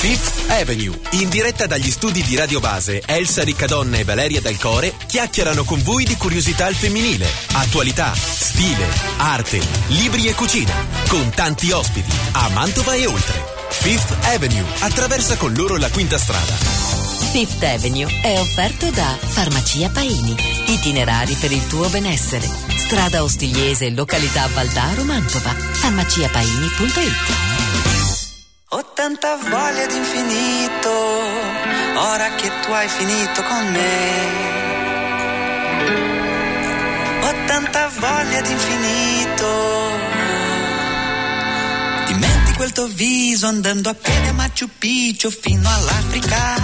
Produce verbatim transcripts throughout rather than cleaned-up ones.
Fifth Avenue, in diretta dagli studi di Radio Base, Elsa Riccadonna e Valeria Del Core chiacchierano con voi di curiosità al femminile, attualità, stile, arte, libri e cucina, con tanti ospiti a Mantova e oltre. Fifth Avenue attraversa con loro la quinta strada. Fifth Avenue è offerto da Farmacia Paini, itinerari per il tuo benessere. Strada Ostigliese, località Valdaro, Mantova. farmacia paini punto it. Ho tanta voglia di infinito, ora che tu hai finito con me. Ho tanta voglia di infinito. Dimentico il tuo viso andando a piedi a Machu Picchu fino all'Africa.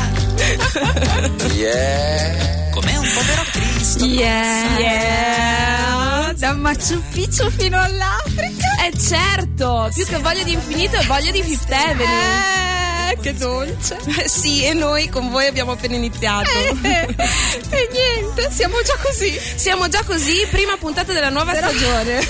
Yeah. Come un povero Cristo. Yeah. Yeah. Da Machu Picchu fino all'Africa. Eh certo, più che voglia di infinito è voglia di Fifth Avenue. Eh, che dolce. Eh, sì, e noi con voi abbiamo appena iniziato. Eh, eh, e niente, siamo già così. Siamo già così, prima puntata della nuova Però... stagione.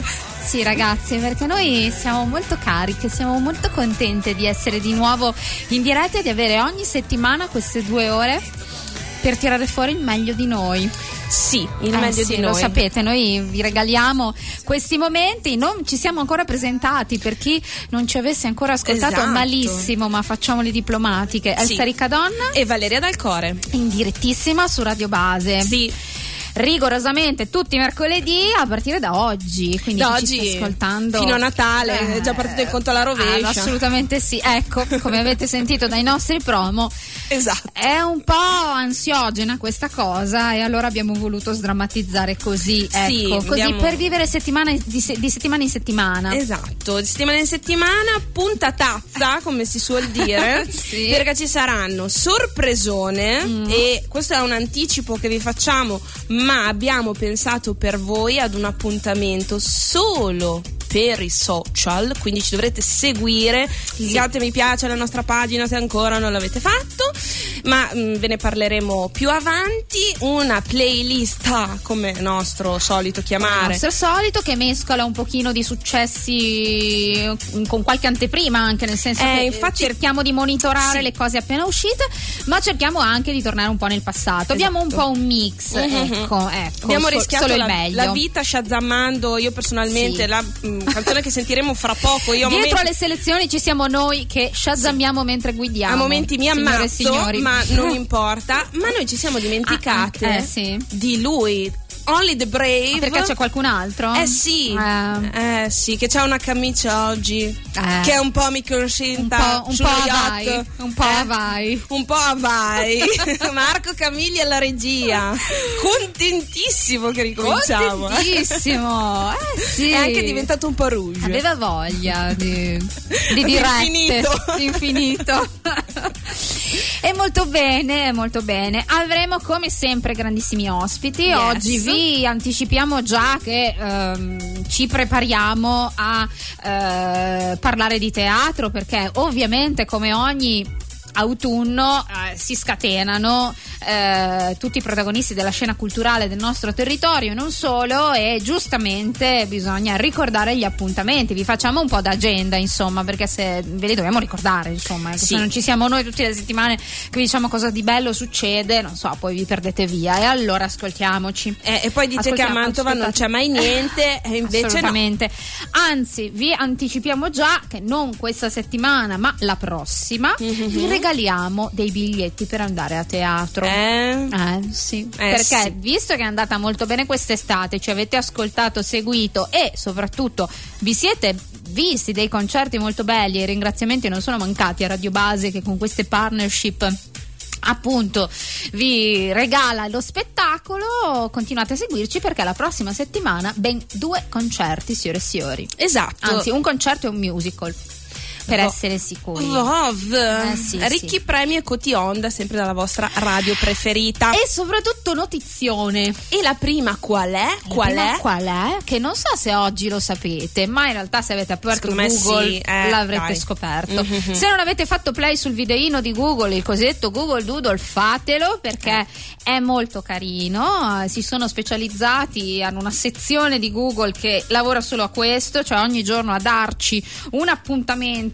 Sì ragazzi, perché noi siamo molto cariche, siamo molto contente di essere di nuovo in diretta e di avere ogni settimana queste due ore per tirare fuori il meglio di noi. Sì, il eh, meglio sì, di noi. Lo sapete, noi vi regaliamo questi momenti. Non ci siamo ancora presentati, per chi non ci avesse ancora ascoltato, esatto. Malissimo, ma facciamo le diplomatiche. Elsa sì. Riccadonna e Valeria Del Core, in direttissima su Radio Base. Sì. Rigorosamente tutti i mercoledì a partire da oggi, quindi da chi oggi ci sta ascoltando fino a Natale eh, è già partito il conto alla rovescia. Ah, assolutamente sì, ecco, come avete sentito dai nostri promo, esatto, è un po' ansiogena questa cosa e allora abbiamo voluto sdrammatizzare così, ecco, sì, così abbiamo... per vivere settimana di, se- di settimana in settimana. Esatto, di settimana in settimana, puntatazza come si suol dire. Sì. Perché ci saranno sorpresone mm. e questo è un anticipo che vi facciamo, ma abbiamo pensato per voi ad un appuntamento solo per i social, quindi ci dovrete seguire, cliccate mi piace alla nostra pagina se ancora non l'avete fatto, ma mh, ve ne parleremo più avanti. Una playlist, come nostro solito chiamare, il nostro solito, che mescola un pochino di successi con qualche anteprima, anche nel senso eh, che infatti, cerchiamo di monitorare sì. le cose appena uscite, ma cerchiamo anche di tornare un po' nel passato. Esatto. Abbiamo un po' un mix, mm-hmm. ecco, ecco, abbiamo so, rischiato solo la, il meglio. la vita shazammando, io personalmente, sì. la mh, canzone che sentiremo fra poco. Io Dietro momenti... alle selezioni ci siamo noi che shazammiamo sì. mentre guidiamo. A momenti mi ammazzo, ma non importa. Ma noi ci siamo dimenticate ah, eh, sì. di lui. Only the Brave. Ma perché c'è qualcun altro? Eh sì, eh, eh sì, che c'ha una camicia oggi eh. che è un po' microcinta, un po', un po' vai, un po' eh, vai, un po' vai. Marco Camilli alla regia, contentissimo che ricominciamo. Contentissimo, eh sì. È anche diventato un po' rouge. Aveva voglia di, di dirette, infinito. infinito. E molto bene, molto bene. Avremo come sempre grandissimi ospiti. Yes. Oggi vi anticipiamo già che ehm, ci prepariamo a eh, parlare di teatro, perché ovviamente come ogni autunno eh, si scatenano eh, tutti i protagonisti della scena culturale del nostro territorio, non solo, e giustamente bisogna ricordare gli appuntamenti. Vi facciamo un po' d'agenda, insomma, perché se ve li dobbiamo ricordare, insomma, sì. Se non ci siamo noi tutte le settimane che vi diciamo cosa di bello succede, non so, poi vi perdete via, e allora ascoltiamoci. Eh, e poi dite che a Mantova non c'è mai niente e invece assolutamente no. Anzi, vi anticipiamo già che non questa settimana ma la prossima mm-hmm. vi regaliamo dei biglietti per andare a teatro. Eh, eh sì, eh, perché sì. visto che è andata molto bene quest'estate, ci avete ascoltato, seguito e soprattutto vi siete visti dei concerti molto belli, e i ringraziamenti non sono mancati a Radio Base, che con queste partnership appunto vi regala lo spettacolo. Continuate a seguirci, perché la prossima settimana ben due concerti, signore e signori. Esatto, anzi un concerto e un musical, per Vo- essere sicuri. Vov. Eh, sì, ricchi sì. premi e Cotionda, sempre dalla vostra radio preferita. E soprattutto notizione. E la prima qual è? La qual prima è? Qual è? Che non so se oggi lo sapete, ma in realtà se avete aperto Secondo Google me sì, eh, l'avrete dai. scoperto. Mm-hmm. Se non avete fatto play sul videino di Google, il cosiddetto Google Doodle, fatelo, perché è molto carino. Si sono specializzati, hanno una sezione di Google che lavora solo a questo, cioè ogni giorno a darci un appuntamento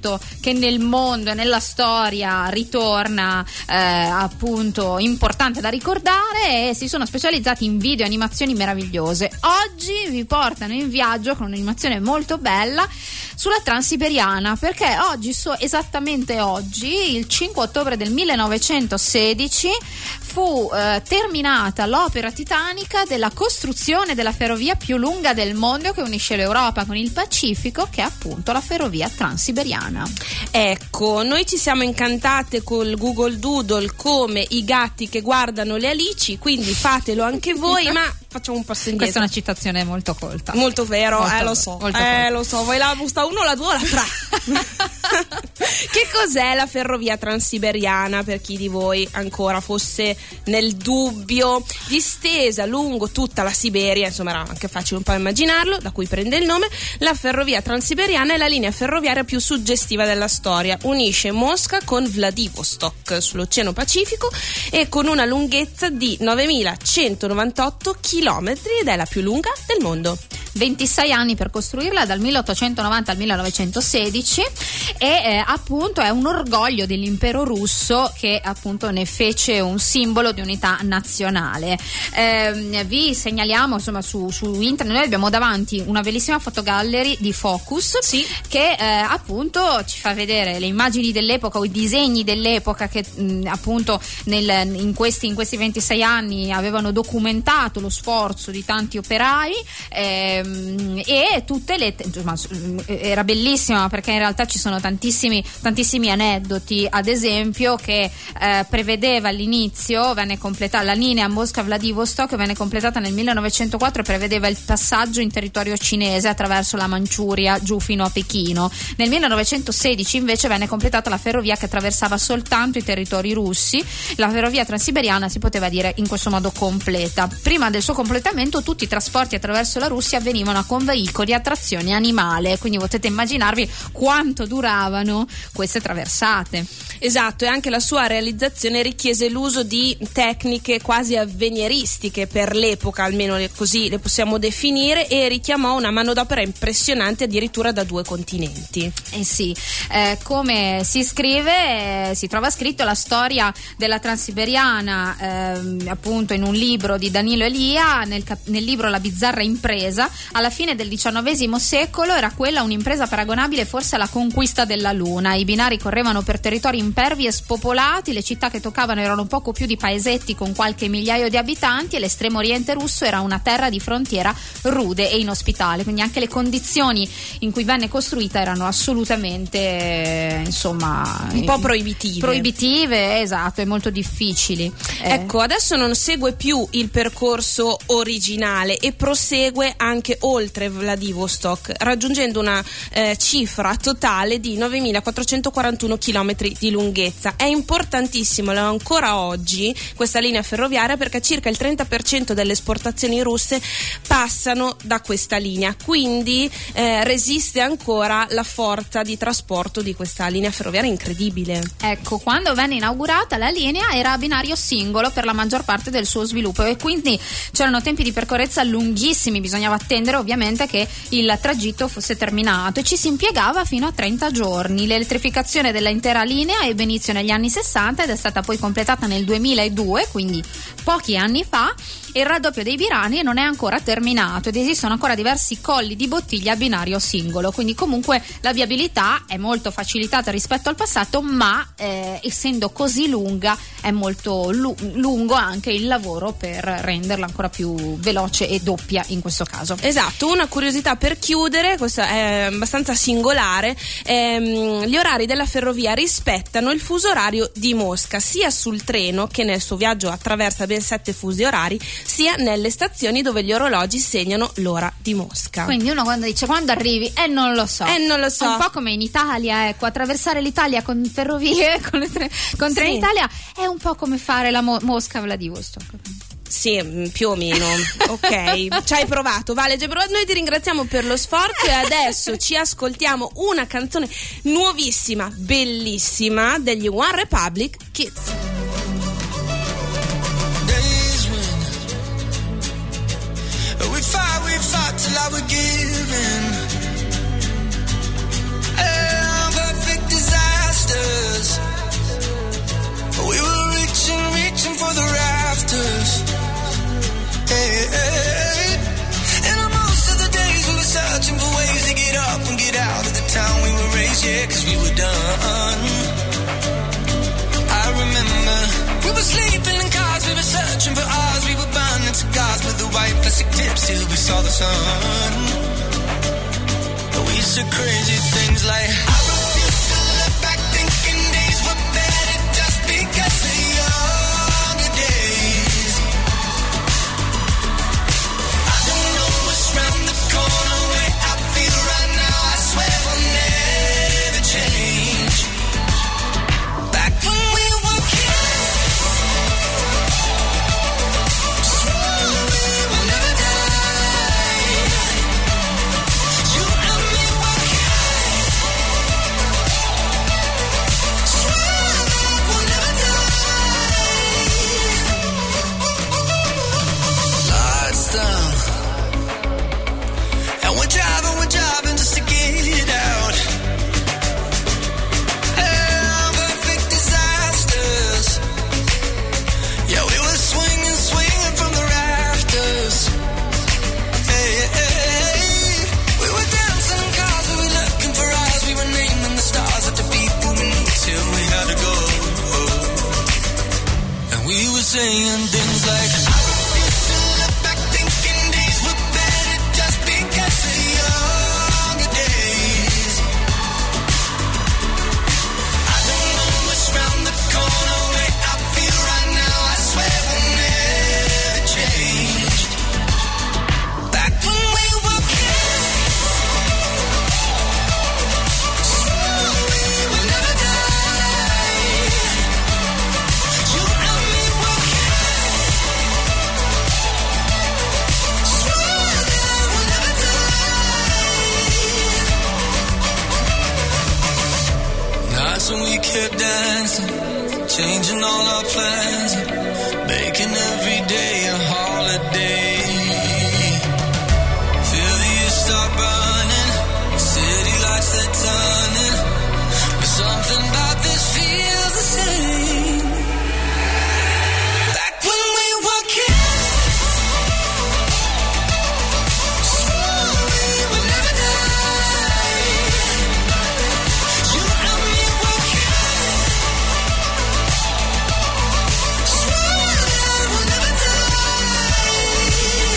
auto che nel mondo e nella storia ritorna eh, appunto importante da ricordare, e si sono specializzati in video e animazioni meravigliose. Oggi vi portano in viaggio con un'animazione molto bella sulla Transiberiana, perché oggi, so, esattamente oggi, il cinque ottobre del millenovecentosedici, fu eh, terminata l'opera titanica della costruzione della ferrovia più lunga del mondo che unisce l'Europa con il Pacifico, che è appunto la ferrovia Transiberiana. Ecco, noi ci siamo incantate col Google Doodle come i gatti che guardano le alici, quindi fatelo anche voi, ma facciamo un passo indietro. Questa è una citazione molto colta. Molto vero, molto, eh lo so, molto eh lo so, vuoi la busta uno, la due o la tre? Che cos'è la ferrovia transiberiana, per chi di voi ancora fosse nel dubbio? Distesa lungo tutta la Siberia, insomma era anche facile un po' immaginarlo, da cui prende il nome. La ferrovia transiberiana è la linea ferroviaria più suggestiva della storia, unisce Mosca con Vladivostok sull'Oceano Pacifico e con una lunghezza di novemilacentonovantotto chilometri ed è la più lunga del mondo. ventisei anni per costruirla, dal milleottocentonovanta al millenovecentosedici, e eh, appunto è un orgoglio dell'impero russo, che appunto ne fece un simbolo di unità nazionale. Eh, vi segnaliamo, insomma, su, su internet noi abbiamo davanti una bellissima fotogallery di Focus, sì, che eh, appunto ci fa vedere le immagini dell'epoca o i disegni dell'epoca che mh, appunto nel, in, questi, in questi ventisei anni avevano documentato lo sforzo di tanti operai, eh, e tutte le, insomma, era bellissima perché in realtà ci sono tantissimi tantissimi aneddoti. Ad esempio, che eh, prevedeva all'inizio, venne completata la linea Mosca-Vladivostok, venne completata nel millenovecentoquattro e prevedeva il passaggio in territorio cinese attraverso la Manciuria giù fino a Pechino. Nel millenovecentosedici invece venne completata la ferrovia che attraversava soltanto i territori russi. La ferrovia transiberiana si poteva dire in questo modo completa. Prima del suo completamento tutti i trasporti attraverso la Russia venivano con veicoli a trazione animale, quindi potete immaginarvi quanto duravano queste traversate. Esatto, e anche la sua realizzazione richiese l'uso di tecniche quasi avveniristiche per l'epoca, almeno così le possiamo definire, e richiamò una manodopera impressionante addirittura da due continenti. Eh sì, eh, come si scrive, eh, si trova scritto la storia della Transiberiana eh, appunto in un libro di Danilo Elia, nel, cap- nel libro La bizzarra impresa. Alla fine del diciannovesimo secolo era quella un'impresa paragonabile forse alla conquista della Luna. I binari correvano per territori impervi e spopolati, le città che toccavano erano poco più di paesetti con qualche migliaio di abitanti, e l'estremo oriente russo era una terra di frontiera rude e inospitale, quindi anche le condizioni in cui venne costruita erano assolutamente eh, insomma un po' proibitive proibitive esatto, e molto difficili. eh. Ecco, adesso non segue più il percorso originale e prosegue anche oltre Vladivostok, raggiungendo una eh, cifra totale di novemilaquattrocentoquarantuno chilometri di lunghezza. È importantissimo ancora oggi questa linea ferroviaria perché circa il trenta per cento delle esportazioni russe passano da questa linea, quindi eh, resiste ancora la forza di trasporto di questa linea ferroviaria incredibile. Ecco, quando venne inaugurata la linea era a binario singolo per la maggior parte del suo sviluppo, e quindi c'erano tempi di percorrenza lunghissimi, bisognava attendere ovviamente che il tragitto fosse terminato, e ci si impiegava fino a trenta giorni. L'elettrificazione dell'intera linea ebbe inizio negli anni sessanta ed è stata poi completata nel duemiladue, quindi pochi anni fa. Il raddoppio dei binari non è ancora terminato ed esistono ancora diversi colli di bottiglia a binario singolo, quindi comunque la viabilità è molto facilitata rispetto al passato, ma eh, essendo così lunga è molto lu- lungo anche il lavoro per renderla ancora più veloce e doppia in questo caso. Esatto, una curiosità per chiudere, questa è abbastanza singolare, ehm, gli orari della ferrovia rispettano il fuso orario di Mosca, sia sul treno, che nel suo viaggio attraversa ben sette fusi orari, sia nelle stazioni dove gli orologi segnano l'ora di Mosca. Quindi uno quando dice quando arrivi, eh non lo so. Eh non lo so. Un po' come in Italia, ecco, attraversare l'Italia con ferrovie, con, le tre, con sì. Trenitalia è un po' come fare la Mo- Mosca-Vladivostok. Sì, più o meno. Ok, ci hai provato, Vale, ci hai provato. Noi ti ringraziamo per lo sforzo e adesso ci ascoltiamo una canzone nuovissima, bellissima, degli One Republic, Kids. We fought, we fought till I was giving. I'm perfect lips till we saw the sun. We said crazy things like I refuse to look back thinking days were better just because of younger days. I don't know what's round the corner where I feel right now. I swear we'll never change. Back when we were kids, swore we will never die. You and me were kids, swore that we'll never die. Lights down, and we're driving, we're driving just to get it out. Hell, perfect disasters. Yeah, we were swinging, swinging from the rafters. Hey, hey, hey. We were dancing in cars, we were looking for eyes. We were naming the stars after people we knew till we had to go. And we were saying things like I refuse to look back thinking days were better just because of younger days. I don't know what's round the corner where I feel right now. I swear we'll never change. Back when we were kids, swore we will never die. You and me were kids, swore that we'll never die. Nights when we kept dancing, changing all our plans, making every day a holiday. Feel the years start burning, city lights they're turning, but something about this feels the same. Back when we were kids, swore we would never die. You and me were kids, swore that we'll never die.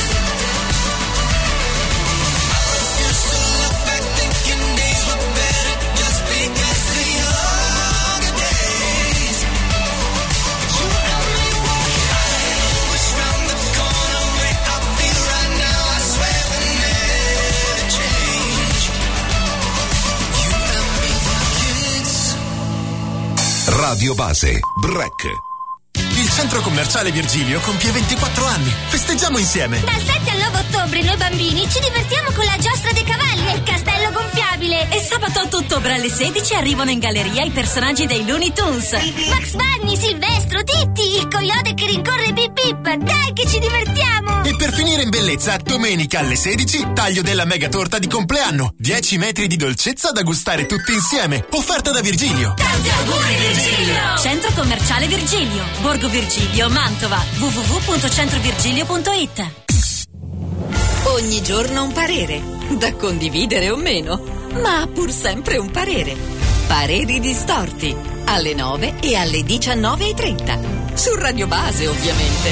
I refuse to look back thinking days were better just because of younger days. You and me were kids, what's round the corner where I feel right now. I swear we'll never change. You and me were kids. Radio Base, Break. Il centro commerciale Virgilio compie ventiquattro anni. Festeggiamo insieme. Dal sette al nove ottobre noi bambini ci divertiamo con la giostra dei cavalli e il castello gonfiabile. E sabato otto ottobre alle sedici arrivano in galleria i personaggi dei Looney Tunes. Bugs Bunny, Silvestro, Titti, il coyote che rincorre Pip Pip. Dai che ci divertiamo! E per finire in bellezza, domenica alle sedici, taglio della mega torta di compleanno. dieci metri di dolcezza da gustare tutti insieme. Offerta da Virgilio. Tanti auguri Virgilio! Centro commerciale Virgilio, Borgo Virgilio, Mantova. w w w punto centro virgilio punto i t. Ogni giorno un parere, da condividere o meno, ma ha pur sempre un parere. Pareri distorti, alle nove e alle diciannove e trenta. Su Radio Base, ovviamente.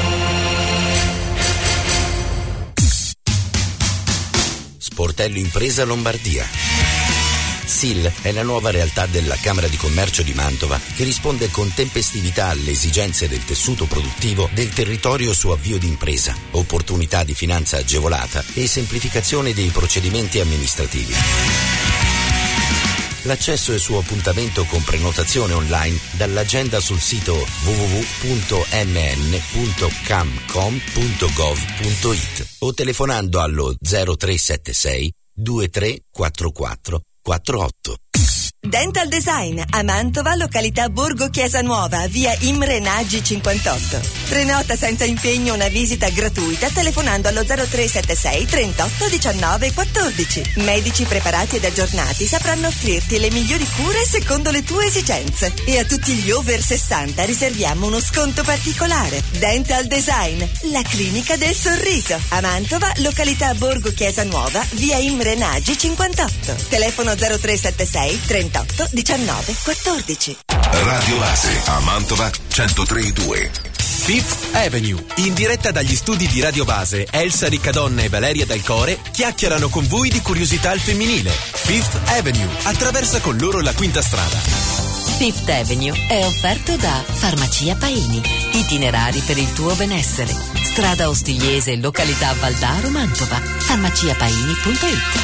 Sportello Impresa Lombardia. S I L è la nuova realtà della Camera di Commercio di Mantova che risponde con tempestività alle esigenze del tessuto produttivo del territorio su avvio di impresa, opportunità di finanza agevolata e semplificazione dei procedimenti amministrativi. L'accesso è su appuntamento con prenotazione online dall'agenda sul sito w w w punto m n punto camcom punto gov punto i t o telefonando allo zero tre sette sei due tre quattro quattro quattro otto. Dental Design a Mantova, località Borgo Chiesa Nuova, via Imre Nagy cinquantotto. Prenota senza impegno una visita gratuita telefonando allo zero tre sette sei trentotto diciannove quattordici. Medici preparati ed aggiornati sapranno offrirti le migliori cure secondo le tue esigenze. E a tutti gli over sessanta riserviamo uno sconto particolare. Dental Design, la clinica del sorriso. A Mantova, località Borgo Chiesa Nuova, via Imre Nagy cinquantotto. Telefono zero tre sette sei trentotto diciannove quattordici. Radio Base a Mantova centotre e due. Fifth Avenue, in diretta dagli studi di Radio Base, Elsa Riccadonna e Valeria Del Core chiacchierano con voi di curiosità al femminile. Fifth Avenue attraversa con loro la quinta strada. Fifth Avenue è offerto da Farmacia Paini. Itinerari per il tuo benessere. Strada Ostigliese, località Valdaro, Mantova. farmaciapaini punto it.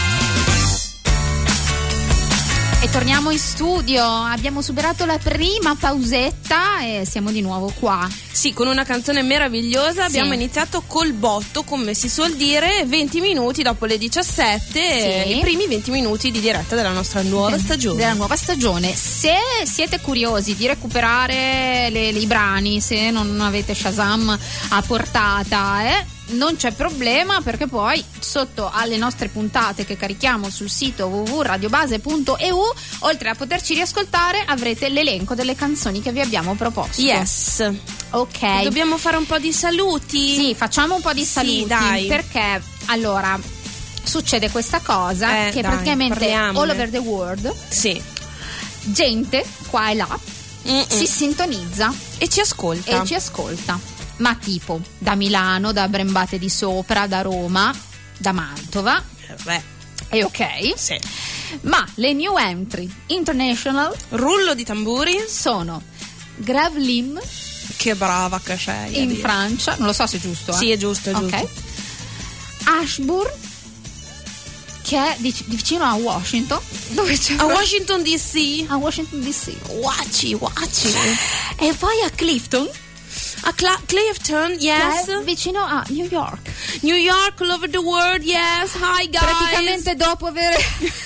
E torniamo in studio, abbiamo superato la prima pausetta e siamo di nuovo qua. Sì, con una canzone meravigliosa. Sì. Abbiamo iniziato col botto, come si suol dire, venti minuti dopo le diciassette, Sì. i primi venti minuti di diretta della nostra nuova stagione. Della nuova stagione. Se siete curiosi di recuperare le, le- i brani, se non avete Shazam a portata, eh, non c'è problema, perché poi sotto alle nostre puntate che carichiamo sul sito w w w punto radiobase punto e u, oltre a poterci riascoltare, avrete l'elenco delle canzoni che vi abbiamo proposto. Yes. Ok. Dobbiamo fare un po' di saluti. Sì, facciamo un po' di Sì, saluti, dai. perché allora succede questa cosa Eh, che dai, praticamente parliamone. all over the world Sì. gente qua e là Mm-mm. si sintonizza E ci ascolta. e ci ascolta, ma tipo da Milano, da Brembate di Sopra, da Roma, da Mantova, Beh, e ok, sì. ma le new entry international Rullo di tamburi. sono Gravelines Che brava che sei. a in dire. Francia, non lo so se è giusto, eh? Sì, è giusto, è Ok. giusto. Ashburn, che è di, di vicino a Washington, dove c'è A Washington D C. a Washington D C, Waci, waci. e poi a Clifton, A Cla- Clifton, yes. che è vicino a New York. New York, all over the world, yes. Hi guys. Praticamente dopo avere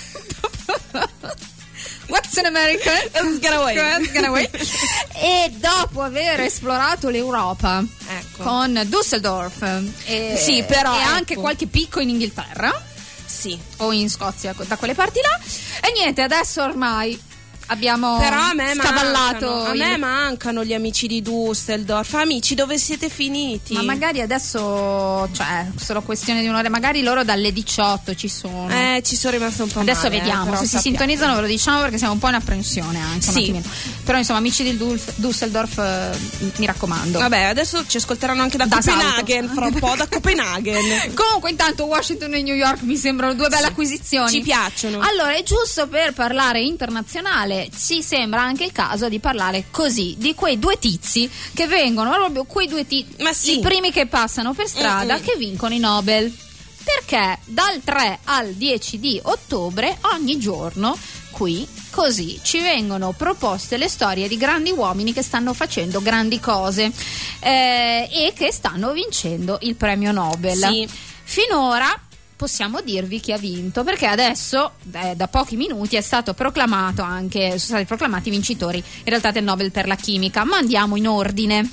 What's in America? It's gonna wait. It's gonna wait. E dopo aver esplorato l'Europa, Ecco. con Düsseldorf, e, Sì, però, e ecco. anche qualche picco in Inghilterra Sì. o in Scozia, da quelle parti là, e niente, adesso ormai abbiamo Però a me scavallato mancano, a il- me mancano gli amici di Düsseldorf. Amici, dove siete finiti? ma magari adesso, cioè, solo questione di un'ora, magari loro dalle diciotto ci sono. Eh, ci sono rimasto un po' Adesso male, vediamo, eh, però se si sappiamo. sintonizzano ve lo diciamo, perché siamo un po' in apprensione anche, un Sì. attimino. Però insomma, amici del Dulf- Düsseldorf, eh, mi raccomando. Vabbè, adesso ci ascolteranno anche da, Da Copenaghen, salto. fra un po', da Copenaghen. Comunque intanto Washington e New York mi sembrano due belle Sì. acquisizioni. Ci piacciono. Allora, è giusto, per parlare internazionale ci sembra anche il caso di parlare così di quei due tizi che vengono, proprio quei due tizi, Ma sì. i primi che passano per strada, Mm-mm. che vincono i Nobel. Perché dal tre al dieci di ottobre ogni giorno qui così ci vengono proposte le storie di grandi uomini che stanno facendo grandi cose, eh, e che stanno vincendo il premio Nobel. Sì. Finora possiamo dirvi chi ha vinto, perché adesso eh, da pochi minuti è stato proclamato anche, sono stati proclamati i vincitori in realtà del Nobel per la chimica, ma andiamo in ordine.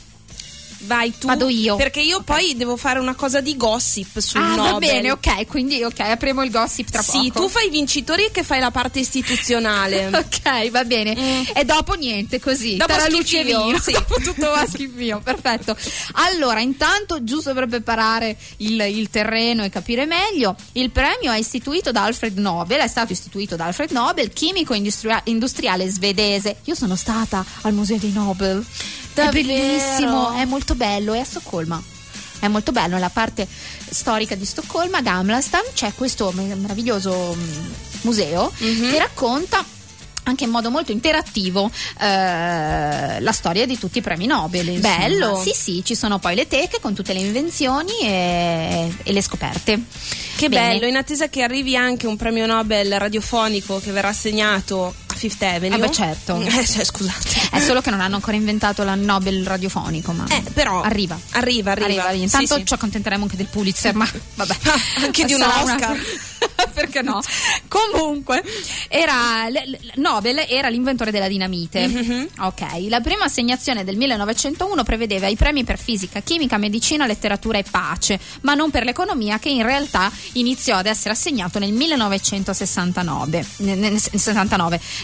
Vai tu. Vado io. Perché io poi devo fare una cosa di gossip sul Ah, Nobel. va bene, ok, quindi ok, apriamo il gossip tra Sì, poco. tu fai i vincitori e che fai la parte istituzionale. Ok, va bene. Mm. E dopo niente, così. Dopo Taraluce e schifio, vino. sì. Dopo tutto va schifio, perfetto. Allora, intanto, giusto per preparare il, il terreno e capire meglio, il premio è istituito da Alfred Nobel, è stato istituito da Alfred Nobel, chimico industria- industriale svedese. Io sono stata al Museo dei Nobel. Davvero? È bellissimo, è molto bello, è a Stoccolma. È molto bello, nella parte storica di Stoccolma, Gamlastan, c'è questo meraviglioso mm, museo Mhm. che racconta anche in modo molto interattivo eh, la storia di tutti i premi Nobel. insomma. Bello. Sì, sì, ci sono poi le teche con tutte le invenzioni e, e le scoperte. Che Bene. bello, in attesa che arrivi anche un premio Nobel radiofonico che verrà assegnato a Fifth Avenue. Eh beh, certo. Eh, cioè, scusate. È solo che non hanno ancora inventato la Nobel radiofonico, ma Eh, però arriva. Arriva, arriva. Intanto Sì, sì. ci accontenteremo anche del Pulitzer, ma vabbè. Anche di un Sarà una- Oscar. Perché no? Comunque, era l- l- Nobel era l'inventore della dinamite. Mhm. Ok, la prima assegnazione del millenovecentouno prevedeva i premi per fisica, chimica, medicina, letteratura e pace, ma non per l'economia, che in realtà iniziò ad essere assegnato nel millenovecentosessantanove. Nel, nel sessantanove.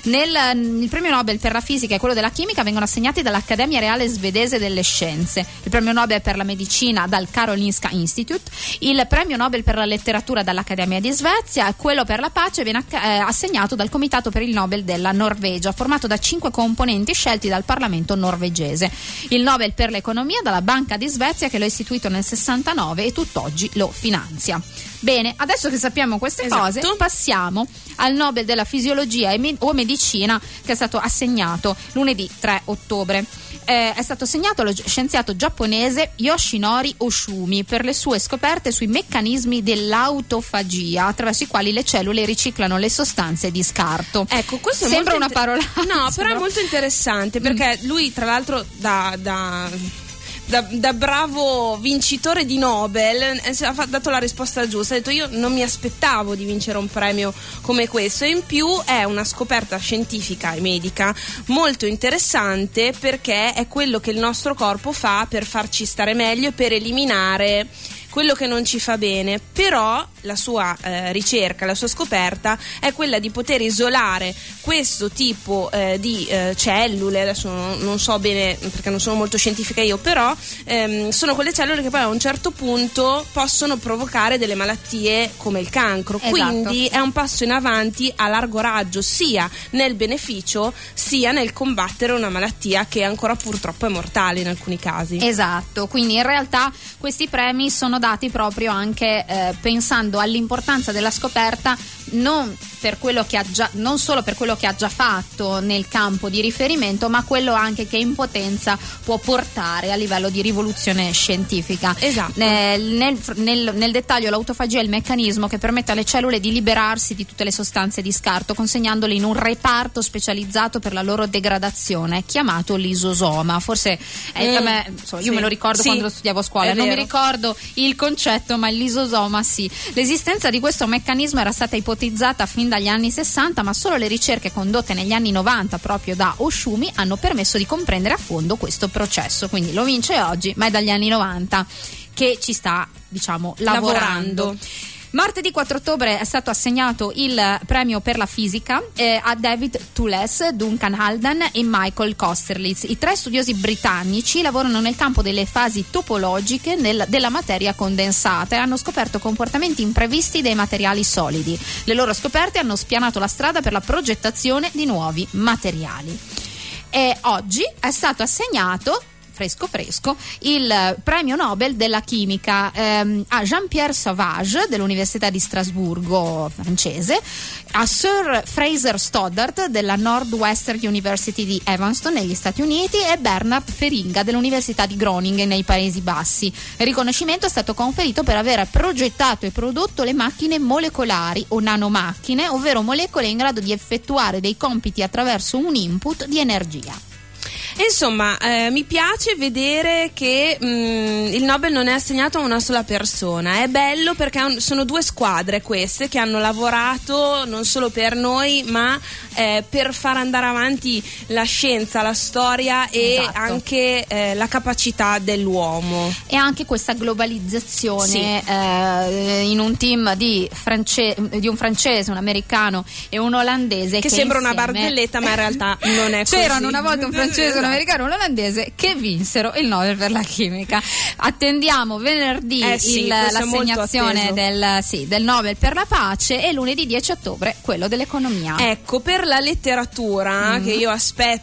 Nel, il premio Nobel per la fisica e quello della chimica vengono assegnati dall'Accademia Reale Svedese delle Scienze, il premio Nobel per la medicina dal Karolinska Institute, il premio Nobel per la letteratura dall'Accademia di Svezia e quello per la pace viene eh, assegnato dal Comitato per il Nobel della Norvegia, formato da cinque componenti scelti dal Parlamento norvegese. Il Nobel per l'economia dalla Banca di Svezia, che l'ha istituito nel sessantanove e tutt'oggi lo finanzia. Bene, adesso che sappiamo queste Esatto. cose, passiamo al Nobel della fisiologia e me- o medicina, che è stato assegnato lunedì tre ottobre. Eh, è stato assegnato allo scienziato giapponese Yoshinori Oshumi per le sue scoperte sui meccanismi dell'autofagia, attraverso i quali le cellule riciclano le sostanze di scarto. Ecco, questo è sembra molto una inter- parola. No, però è molto interessante, perché mm. lui, tra l'altro, da, da, da, da bravo vincitore di Nobel, ha dato la risposta giusta. Ha detto: io non mi aspettavo di vincere un premio come questo, e in più è una scoperta scientifica e medica molto interessante, perché è quello che il nostro corpo fa per farci stare meglio e per eliminare quello che non ci fa bene. Però la sua eh, ricerca, la sua scoperta è quella di poter isolare questo tipo eh, di eh, cellule. Adesso non, non so bene, perché non sono molto scientifica io, però ehm, sono quelle cellule che poi a un certo punto possono provocare delle malattie come il cancro. Esatto. Quindi è un passo in avanti a largo raggio, sia nel beneficio sia nel combattere una malattia che ancora purtroppo è mortale in alcuni casi. Esatto, quindi in realtà questi premi sono dati proprio anche eh, pensando all'importanza della scoperta, non per quello che ha già, non solo per quello che ha già fatto nel campo di riferimento, ma quello anche che in potenza può portare a livello di rivoluzione scientifica. Esatto. Nel, nel, nel, nel dettaglio, l'autofagia è il meccanismo che permette alle cellule di liberarsi di tutte le sostanze di scarto, consegnandole in un reparto specializzato per la loro degradazione, chiamato lisosoma. Forse eh, mm, a me, insomma, io sì. me lo ricordo Sì, quando lo studiavo a scuola, è non vero. mi ricordo il concetto, ma il lisosoma sì. L'esistenza di questo meccanismo era stata ipotizzata fin dagli anni sessanta, ma solo le ricerche condotte negli anni novanta proprio da Oshumi hanno permesso di comprendere a fondo questo processo. Quindi lo vince oggi, ma è dagli anni novanta che ci sta, diciamo, lavorando. Lavorando. Martedì quattro ottobre è stato assegnato il premio per la fisica eh, a David Toules, Duncan Haldane e Michael Kosterlitz. I tre studiosi britannici lavorano nel campo delle fasi topologiche nel, della materia condensata e hanno scoperto comportamenti imprevisti dei materiali solidi. Le loro scoperte hanno spianato la strada per la progettazione di nuovi materiali. E oggi è stato assegnato fresco fresco il premio Nobel della chimica ehm, a Jean-Pierre Sauvage dell'Università di Strasburgo francese, a Sir Fraser Stoddart della Northwestern University di Evanston negli Stati Uniti e Bernard Feringa dell'Università di Groningen nei Paesi Bassi. Il riconoscimento è stato conferito per aver progettato e prodotto le macchine molecolari o nanomacchine, ovvero molecole in grado di effettuare dei compiti attraverso un input di energia. Insomma, eh, mi piace vedere che mh, il Nobel non è assegnato a una sola persona. È bello perché un, sono due squadre queste che hanno lavorato non solo per noi, ma eh, per far andare avanti la scienza, la storia e esatto. anche eh, la capacità dell'uomo. E anche questa globalizzazione sì. eh, in un team di, france- di un francese, un americano e un olandese che, che sembra insieme... una barzelletta, ma in realtà non è così. C'erano una volta un francese, un americano e un olandese che vinsero il Nobel per la chimica. Attendiamo venerdì eh sì, il, l'assegnazione del, sì, del Nobel per la pace e lunedì dieci ottobre quello dell'economia. Ecco, per la letteratura mm. che io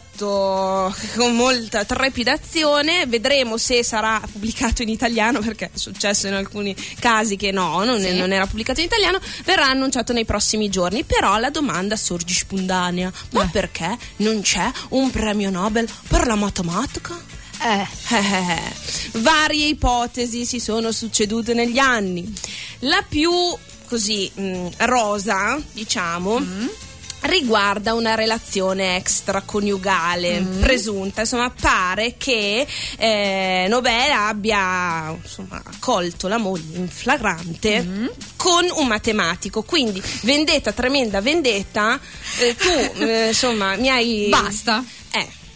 aspetto con molta trepidazione, vedremo se sarà pubblicato in italiano, perché è successo in alcuni casi che no, non, sì. non era pubblicato in italiano, verrà annunciato nei prossimi giorni. Però la domanda sorge spontanea: ma eh. perché non c'è un premio Nobel per la matematica? Eh. Eh, varie ipotesi si sono succedute negli anni. La più così mh, rosa, diciamo, mm. riguarda una relazione extraconiugale mm. presunta. Insomma, pare che eh, Nobel abbia insomma colto la moglie in flagrante mm. con un matematico. Quindi vendetta, tremenda vendetta. eh, tu eh, insomma mi hai basta eh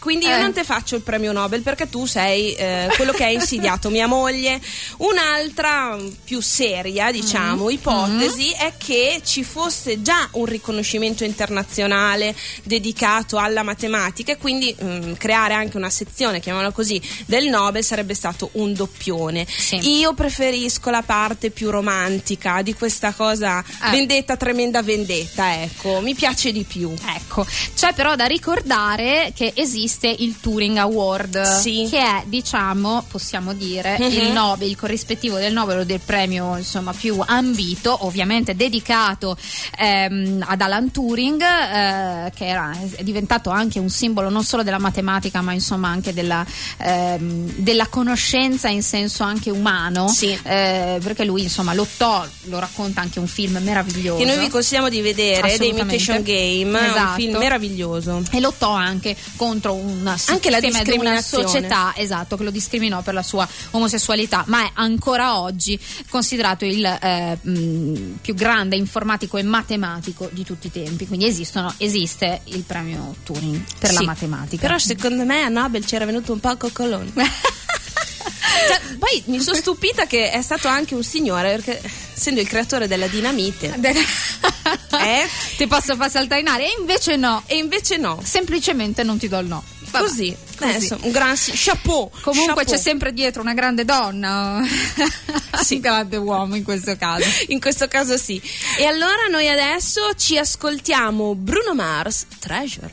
quindi io Eh. non te faccio il premio Nobel perché tu sei eh, quello che ha insidiato mia moglie. Un'altra più seria, diciamo, Mm. ipotesi è che ci fosse già un riconoscimento internazionale dedicato alla matematica e quindi mm, creare anche una sezione, chiamiamola così, del Nobel sarebbe stato un doppione. Sì. Io preferisco la parte più romantica di questa cosa, Eh. vendetta, tremenda vendetta, ecco, mi piace di più. Ecco, c'è però da ricordare che esiste il Turing Award, Sì. che è, diciamo, possiamo dire, Mhm. il Nobel, il corrispettivo del Nobel o del premio, insomma, più ambito, ovviamente dedicato ehm, ad Alan Turing, eh, che era, è diventato anche un simbolo non solo della matematica, ma insomma anche della, ehm, della conoscenza in senso anche umano, Sì. eh, perché lui, insomma, lottò, lo racconta anche un film meraviglioso. Che noi vi consigliamo di vedere, The Assolutamente. Imitation Game, è un Esatto. film meraviglioso. E lottò anche contro un Anche la sistema di una discriminazione. società, esatto, che lo discriminò per la sua omosessualità, ma è ancora oggi considerato il eh, mh, più grande informatico e matematico di tutti i tempi. Quindi esistono, esiste il premio Turing per la Sì. matematica. Però secondo me a Nobel c'era venuto un po' coccolone. Cioè, poi mi sono stupita che è stato anche un signore, perché essendo il creatore della dinamite, eh? Ti posso far saltare in aria, e invece no, e invece no, semplicemente non ti do il no. Vabbè, così, così. adesso un gran si- chapeau. Comunque chapeau. c'è sempre dietro una grande donna, Sì. un grande uomo in questo caso. In questo caso sì. E allora noi adesso ci ascoltiamo Bruno Mars, Treasure.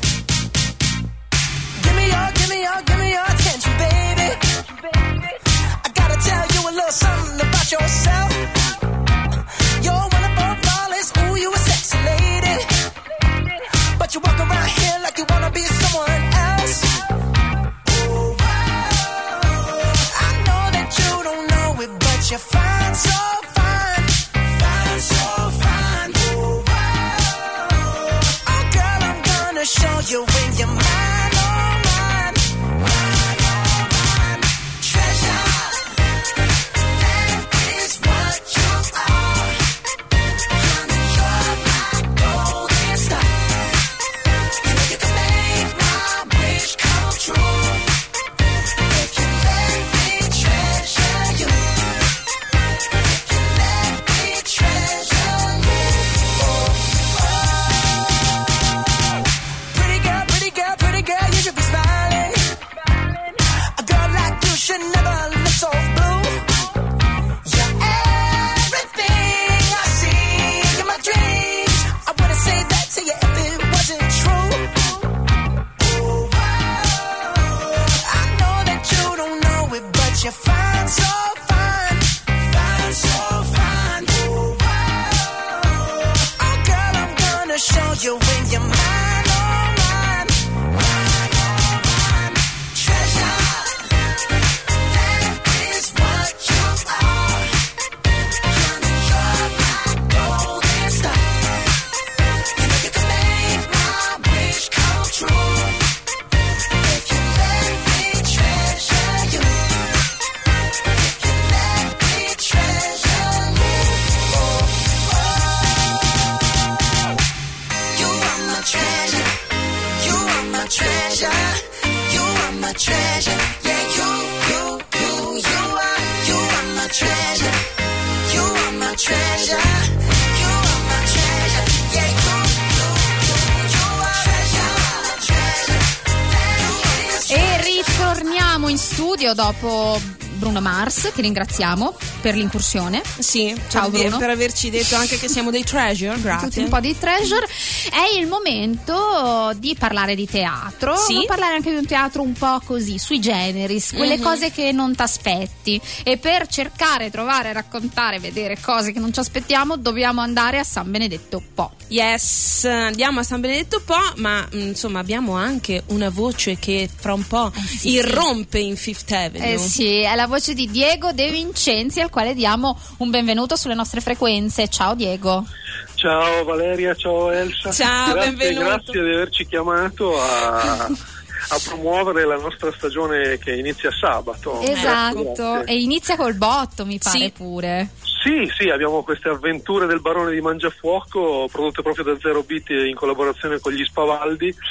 Give me your, give me your, give me your attention, baby. I gotta tell you a little something about yourself. You're one of our flawless, ooh, you a sexy lady. But you walk around here like you wanna be someone else. Ooh, I know that you don't know it, but you're fine, so fine. Fine, so fine. Ooh, oh, girl, I'm gonna show you when you're mine. You're fine, so fine, fine, so fine. Ooh, oh, girl, I'm gonna show you when you're mine, oh mine, mine, oh mine. Treasure, that is what you are. Honey, you're my golden star. You know you can make my wish come true if you let me treasure you. Treasure, you are my treasure. Yeah, you, you, you, you are, you are my treasure. You are my treasure. You are my treasure. Yeah, you, you, you, you are treasure. E ritorniamo in studio dopo Bruno Mars, che ringraziamo per l'incursione. Sì, Ciao per, Bruno. per averci detto anche che siamo dei treasure, grazie. Tutti un po' di treasure. È il momento di parlare di teatro, Sì. ma parlare anche di un teatro un po' così, sui generis, quelle Mhm. cose che non ti aspetti. E per cercare, trovare, raccontare, vedere cose che non ci aspettiamo, dobbiamo andare a San Benedetto Po. Yes, andiamo a San Benedetto Po, ma mh, insomma abbiamo anche una voce che fra un po' sì, irrompe in Fifth Avenue. Eh sì, è la voce di Diego De Vincenzi, al quale diamo un benvenuto sulle nostre frequenze. Ciao Diego. Ciao Valeria, ciao Elsa. Ciao, grazie, benvenuto. Grazie di averci chiamato a, a promuovere la nostra stagione che inizia sabato. Esatto, Grazie, grazie. e inizia col botto, mi pare Sì. pure. Sì, sì, abbiamo queste avventure del Barone di Mangiafuoco prodotte proprio da Zero Beat in collaborazione con gli Spavaldi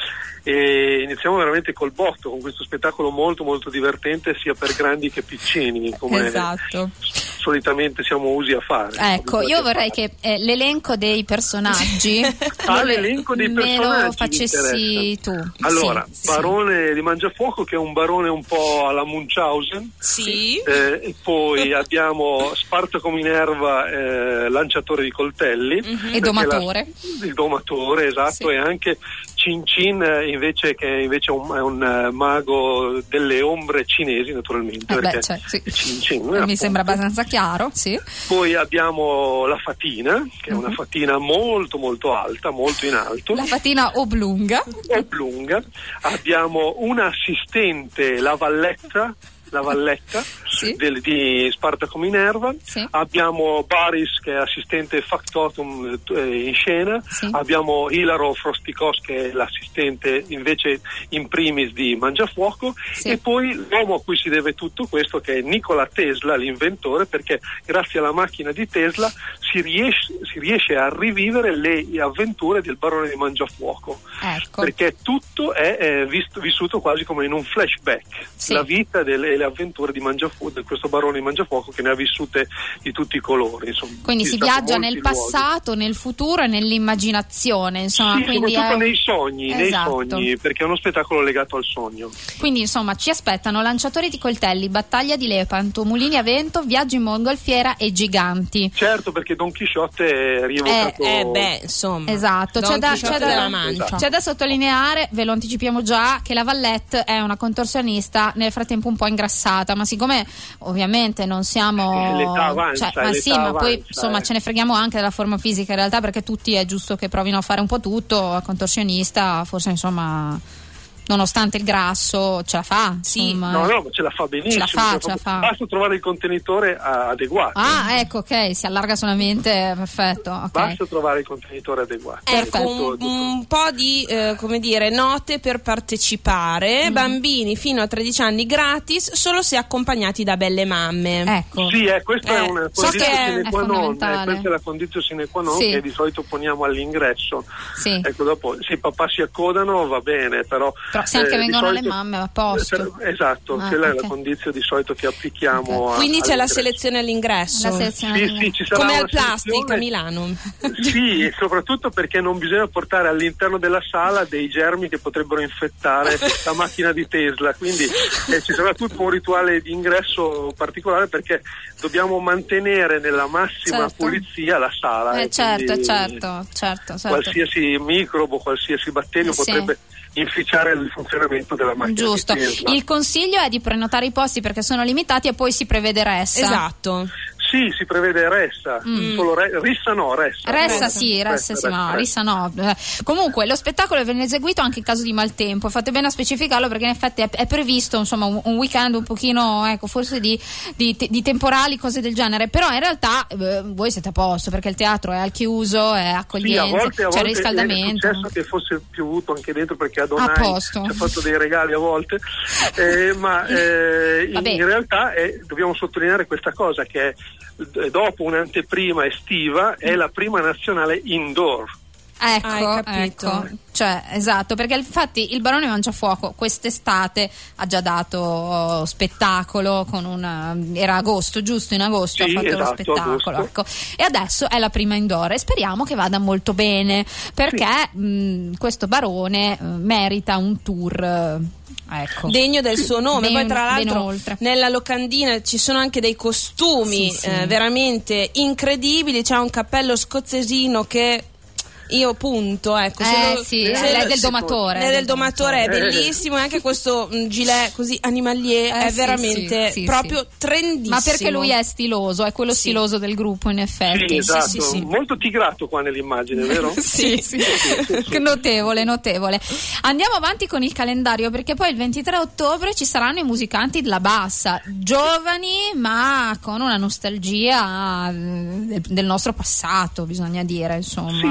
e iniziamo veramente col botto con questo spettacolo molto molto divertente sia per grandi che piccini, come esatto. solitamente siamo usi a fare. Ecco, io vorrei che eh, l'elenco dei personaggi ah, l'elenco dei me personaggi lo facessi tu. Allora, sì, barone sì. di Mangiafuoco, che è un barone un po' alla Munchausen. Sì. Eh, e poi abbiamo Spartaco Minerva, eh, lanciatore di coltelli. Mm-hmm. E domatore. La, il domatore, esatto, sì. E anche Cin Cin, invece, che invece è un, è un uh, mago delle ombre cinesi, naturalmente. Eh perché beh, cioè, sì. Cin Cin, mi appunto. sembra abbastanza chiaro, sì. Poi abbiamo la Fatina, che è mm-hmm. una fatina molto molto alta, molto in alto. La fatina oblunga. Oblunga. Abbiamo una assistente, la Valletta, la Valletta sì. del, di Spartaco Minerva. Sì. Abbiamo Baris, che è assistente factotum eh, in scena. Sì. Abbiamo Ilaro Frosticos, che è l'assistente invece in primis di Mangiafuoco. Sì. E poi l'uomo a cui si deve tutto questo, che è Nikola Tesla, l'inventore, perché grazie alla macchina di Tesla si riesce, si riesce a rivivere le avventure del barone di Mangiafuoco. Ecco. Perché tutto è, è visto, vissuto quasi come in un flashback. Sì. La vita delle le avventure di Mangiafuoco, di questo barone di Mangiafuoco, che ne ha vissute di tutti i colori, insomma. Quindi si viaggia nel passato, luoghi. Nel futuro e nell'immaginazione, insomma. Sì, quindi soprattutto è... nei sogni, esatto. nei sogni, perché è uno spettacolo legato al sogno. Quindi insomma ci aspettano lanciatori di coltelli, battaglia di Lepanto, mulini a vento, viaggi in mongolfiera e giganti. Certo, perché Don Chisciotte è rievocato. Eh, eh beh, insomma. Esatto, c'è da, c'è, da, esatto. c'è da sottolineare, ve lo anticipiamo già, che la Vallette è una contorsionista nel frattempo un po' ingrassata, ma siccome ovviamente non siamo l'età avanza, cioè, ma l'età sì, ma avanza, poi insomma eh. ce ne freghiamo anche della forma fisica in realtà, perché tutti è giusto che provino a fare un po' tutto. A contorsionista forse insomma nonostante il grasso ce la fa, sì. insomma. No, no, ma ce la fa benissimo. Ce la fa, ce la fa. Basta trovare il contenitore adeguato. Ah, ecco, ok, si allarga solamente, perfetto. Okay. Basta trovare il contenitore adeguato. Ecco, un, un po' di eh, come dire note per partecipare. Mm. Bambini fino a tredici anni gratis, solo se accompagnati da belle mamme. Ecco. Sì, eh, questa eh, è una so condizione sine qua non. fondamentale. Eh, questa è la condizione sine qua non, sì. che di solito poniamo all'ingresso. Sì. Ecco, dopo se i papà si accodano va bene, però Però se anche eh, vengono solito, le mamme a posto. Per, esatto, ah, quella okay. è la condizione di solito che applichiamo. Okay. A, Quindi c'è la all'ingresso. selezione all'ingresso. La selezione Sì, all'ingresso. sì, ci sarà come una al Plastic selezione. a Milano. Sì, e soprattutto perché non bisogna portare all'interno della sala dei germi che potrebbero infettare la macchina di Tesla, quindi eh, ci sarà tutto un rituale di ingresso particolare, perché dobbiamo mantenere nella massima certo. pulizia la sala. Eh, eh, certo, quindi certo, certo, certo. Qualsiasi microbo, qualsiasi batterio Sì. potrebbe inficiare il funzionamento della macchina Giusto. di Tesla. Il consiglio è di prenotare i posti perché sono limitati e poi si prevede ressa. Esatto. Sì, si prevede ressa, Mm. solo re, rissa no, ressa. Ressa sì, ressa sì, ma no, rissa no. Eh, Comunque lo spettacolo viene eseguito anche in caso di maltempo, fate bene a specificarlo, perché in effetti è, è previsto insomma un, un weekend un pochino, ecco, forse di, di, di temporali, cose del genere, però in realtà eh, voi siete a posto perché il teatro è al chiuso, è accoglienza, sì, a volte, a c'è il volte riscaldamento. È successo che fosse piovuto anche dentro, perché Adonai A posto. ci ha fatto dei regali a volte, eh, ma eh, in, Vabbè. in realtà è, dobbiamo sottolineare questa cosa, che è, dopo un'anteprima estiva è la prima nazionale indoor. Ecco, Hai capito. ecco, cioè esatto, perché infatti il Barone Mangiafuoco quest'estate ha già dato oh, spettacolo con una, era agosto, giusto? In agosto Sì, ha fatto esatto, lo spettacolo, agosto. ecco. E adesso è la prima indoor e speriamo che vada molto bene, perché sì. mh, questo Barone uh, merita un tour. Uh, Ecco. Degno del suo nome. Ben, poi tra l'altro nella locandina ci sono anche dei costumi sì, sì. Eh, veramente incredibili, c'è un cappello scozzesino che io punto, ecco, se eh, lo, sì, se lei lo, del domatore, lei del domatore è domatore. bellissimo, e anche questo mh, gilet così animalier eh, è sì, veramente sì, sì, proprio sì. trendissimo. Ma perché lui è stiloso, è quello sì. stiloso del gruppo, in effetti. Sì, esatto. sì, sì. Molto tigrato qua nell'immagine, vero? sì, sì. notevole, notevole. Andiamo avanti con il calendario, perché poi il ventitré ottobre ci saranno i musicanti della Bassa, giovani ma con una nostalgia del, del nostro passato, bisogna dire, insomma. Sì, delle nostre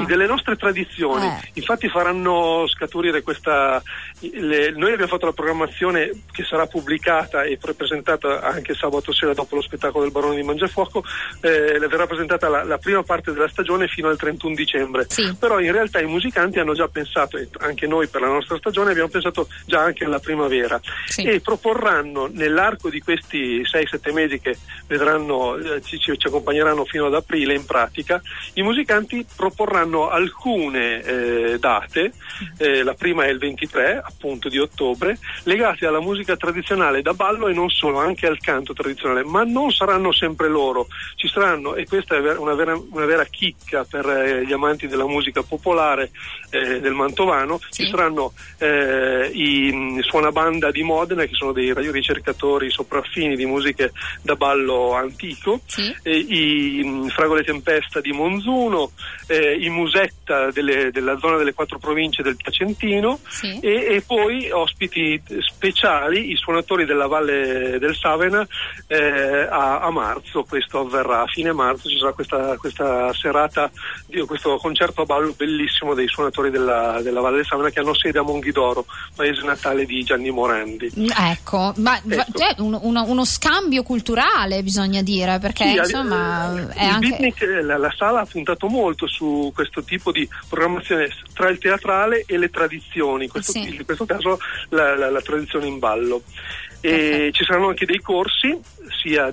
nostre tradizioni. Eh. Infatti faranno scaturire questa le, noi abbiamo fatto la programmazione che sarà pubblicata e presentata anche sabato sera dopo lo spettacolo del Barone di Mangiafuoco, eh, verrà presentata la, la prima parte della stagione fino al trentuno dicembre. Sì. Però in realtà i musicanti hanno già pensato, e anche noi per la nostra stagione abbiamo pensato già anche alla primavera, sì. e proporranno nell'arco di questi sei sette mesi che vedranno eh, ci, ci accompagneranno fino ad aprile in pratica, i musicanti proporranno alcune eh, date, eh, la prima è il ventitré appunto di ottobre, legate alla musica tradizionale da ballo e non solo, anche al canto tradizionale, ma non saranno sempre loro, ci saranno, e questa è una vera, una vera chicca per eh, gli amanti della musica popolare eh, del mantovano, sì. ci saranno eh, i suonabanda di Modena, che sono dei ricercatori sopraffini di musiche da ballo antico, sì. eh, i mh, Fragole Tempesta di Monzuno, eh, i Musetta delle, della zona delle quattro province del Piacentino, sì. e, e poi ospiti speciali, i suonatori della Valle del Savena eh, a, a marzo. Questo avverrà a fine marzo, ci sarà questa, questa serata, questo concerto a ballo bellissimo dei suonatori della, della Valle del Savena, che hanno sede a Monghidoro, paese natale di Gianni Morandi. Ecco, ma ecco. Cioè, uno, uno, uno scambio culturale, bisogna dire, perché sì, insomma è il anche... Beatnik, la, la sala ha puntato molto su questo tipo di programmazione tra il teatrale e le tradizioni, in questo, sì. in questo caso la, la, la tradizione in ballo. E ci saranno anche dei corsi sia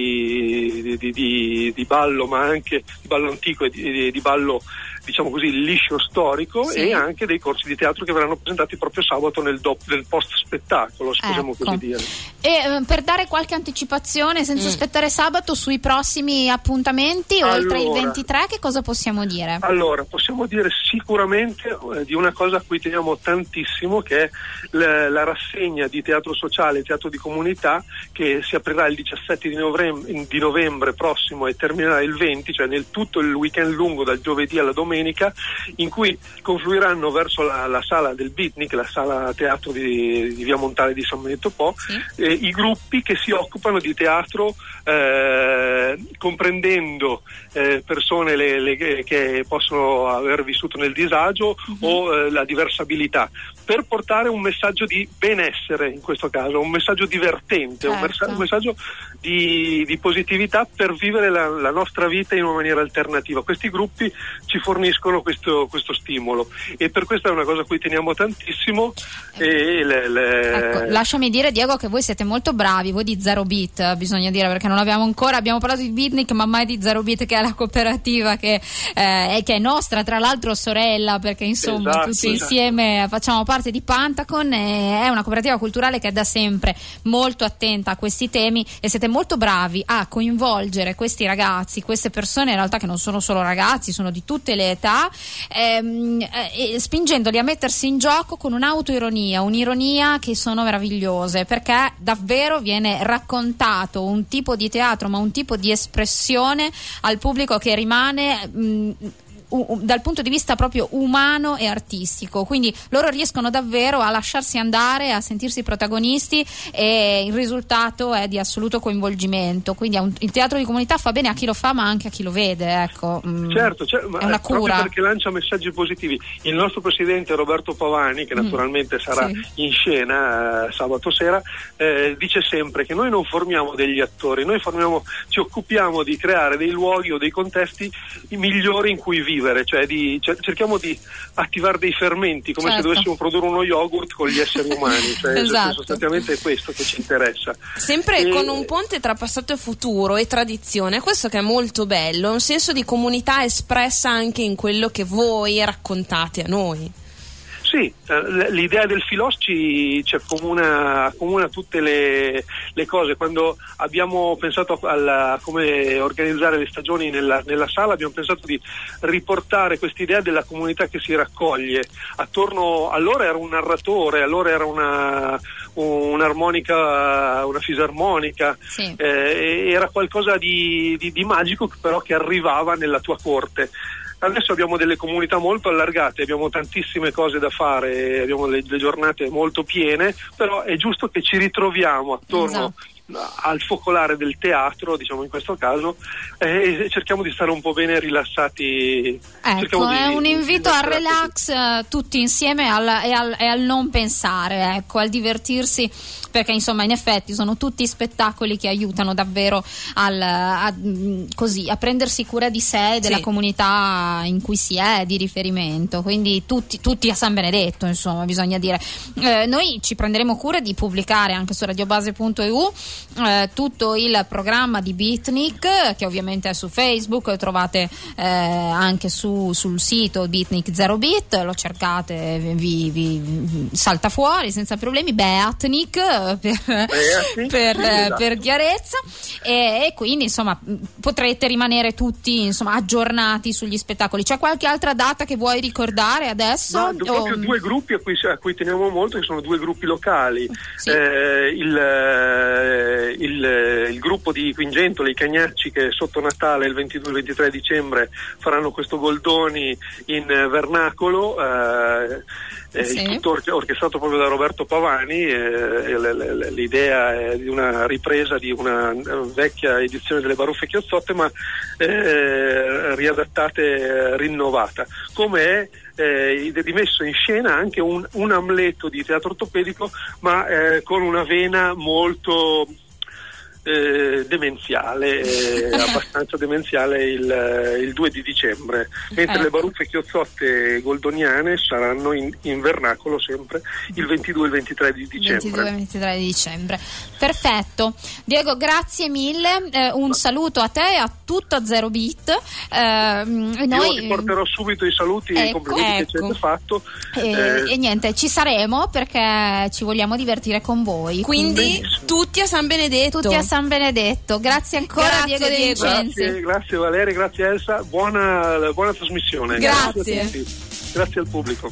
di, di, di, di ballo, ma anche di ballo antico e di, di ballo, diciamo così, liscio storico, sì. e anche dei corsi di teatro che verranno presentati proprio sabato nel, do, nel post spettacolo, se possiamo ecco. così dire. E eh, per dare qualche anticipazione senza Mm. aspettare sabato sui prossimi appuntamenti, Allora. oltre il ventitré, che cosa possiamo dire? Allora, possiamo dire sicuramente eh, di una cosa a cui teniamo tantissimo, che è la, la rassegna di teatro sociale, teatro di comunità, che si aprirà il diciassette di novembre, di novembre prossimo e terminerà il venti, cioè nel tutto il weekend lungo dal giovedì alla domenica, in cui confluiranno verso la, la sala del Beatnik, la sala teatro di, di Via Montale di San Benedetto Po, sì. eh, i gruppi che si occupano di teatro, eh, comprendendo eh, persone le, le, che possono aver vissuto nel disagio uh-huh. o eh, la diversabilità, per portare un messaggio di benessere, in questo caso un messaggio divertente, certo. un, messa- un messaggio di, di positività per vivere la, la nostra vita in una maniera alternativa. Questi gruppi ci forniscono questo, questo stimolo, e per questo è una cosa a cui teniamo tantissimo. E le, le... Ecco, lasciami dire, Diego, che voi siete molto bravi, voi di Zero Beat, bisogna dire, perché non abbiamo ancora, abbiamo parlato di Beatnik ma mai di Zero Beat, che è la cooperativa che, eh, che è nostra, tra l'altro sorella, perché insomma esatto, tutti esatto. insieme facciamo parte di Pantacon, e è una cooperativa culturale che è da sempre molto attenta a questi temi, e siete molto bravi a coinvolgere questi ragazzi, queste persone in realtà che non sono solo ragazzi, sono di tutte le età, ehm, eh, spingendoli a mettersi in gioco con un'autoironia, un'ironia che sono meravigliose, perché davvero viene raccontato un tipo di teatro, ma un tipo di espressione al pubblico che rimane mh, dal punto di vista proprio umano e artistico, quindi loro riescono davvero a lasciarsi andare, a sentirsi protagonisti, e il risultato è di assoluto coinvolgimento, quindi un, il teatro di comunità fa bene a chi lo fa ma anche a chi lo vede, ecco. Certo, certo, ma è una proprio cura, perché lancia messaggi positivi. Il nostro presidente Roberto Pavani, che naturalmente mm, sarà sì. in scena eh, sabato sera, eh, dice sempre che noi non formiamo degli attori, noi formiamo, ci occupiamo di creare dei luoghi o dei contesti migliori in cui vivere, cioè di, cioè, cerchiamo di attivare dei fermenti, come certo. se dovessimo produrre uno yogurt con gli esseri umani, cioè, esatto. sostanzialmente è questo che ci interessa. Sempre e... con un ponte tra passato e futuro e tradizione, questo che è molto bello, un senso di comunità espressa anche in quello che voi raccontate a noi. Sì, l'idea del Filos ci, ci accomuna, accomuna tutte le, le cose. Quando abbiamo pensato a come organizzare le stagioni nella, nella sala, abbiamo pensato di riportare quest'idea della comunità che si raccoglie attorno. Allora era un narratore, allora era una un'armonica, una fisarmonica, sì. eh, era qualcosa di, di, di magico, però che arrivava nella tua corte. Adesso abbiamo delle comunità molto allargate, abbiamo tantissime cose da fare, abbiamo le, le giornate molto piene, però è giusto che ci ritroviamo attorno esatto. al focolare del teatro, diciamo in questo caso, e cerchiamo di stare un po' bene rilassati. Ecco, di, è un invito di al relax eh, tutti insieme al, e, al, e al non pensare, ecco, al divertirsi, perché insomma in effetti sono tutti spettacoli che aiutano davvero al, a, così, a prendersi cura di sé e della Sì. comunità in cui si è di riferimento, quindi tutti, tutti a San Benedetto, insomma, bisogna dire. Eh, noi ci prenderemo cura di pubblicare anche su radiobase punto e u eh, tutto il programma di Beatnik, che ovviamente è su Facebook, trovate eh, anche su, sul sito Beatnik zero bit, lo cercate, vi, vi, vi salta fuori senza problemi, Beatnik per, Beatnik, per, esatto. per chiarezza, e, e quindi insomma potrete rimanere tutti insomma aggiornati sugli spettacoli. C'è qualche altra data che vuoi ricordare adesso? No, proprio O- due gruppi a cui, a cui teniamo molto, che sono due gruppi locali. Sì. Eh, il, eh, il, il gruppo di Quingentoli, i Cagnacci, che sotto Natale il ventidue e ventitré dicembre faranno questo Goldoni in eh, vernacolo, eh, eh, Sì. il tutto orche- orchestrato proprio da Roberto Pavani. eh, e le- le- l'idea è di una ripresa di una eh, vecchia edizione delle Baruffe Chiozzotte, ma eh, riadattate, eh, rinnovata, come è eh, rimesso in scena anche un, un Amleto di teatro ortopedico, ma eh, con una vena molto eh, demenziale, eh, abbastanza demenziale, il, il due di dicembre, mentre Ecco. le Baruffe Chiozzotte goldoniane saranno in, in vernacolo sempre il ventidue e il ventitré di dicembre. ventidue e ventitré di dicembre. Perfetto. Diego, grazie mille. Eh, un saluto a te e a tutto Zero Beat. Eh, e Io noi riporterò subito i saluti e i Ecco, complimenti che ci ecco. avete fatto. e, Eh, e niente, ci saremo perché ci vogliamo divertire con voi. Quindi tutti a San Benedetto. tutti a San Benedetto. Grazie ancora, Grazie, Diego De Diego. Vincenzi. Grazie, grazie Valeria, grazie Elsa, buona, buona trasmissione. Grazie. a tutti. Grazie al pubblico.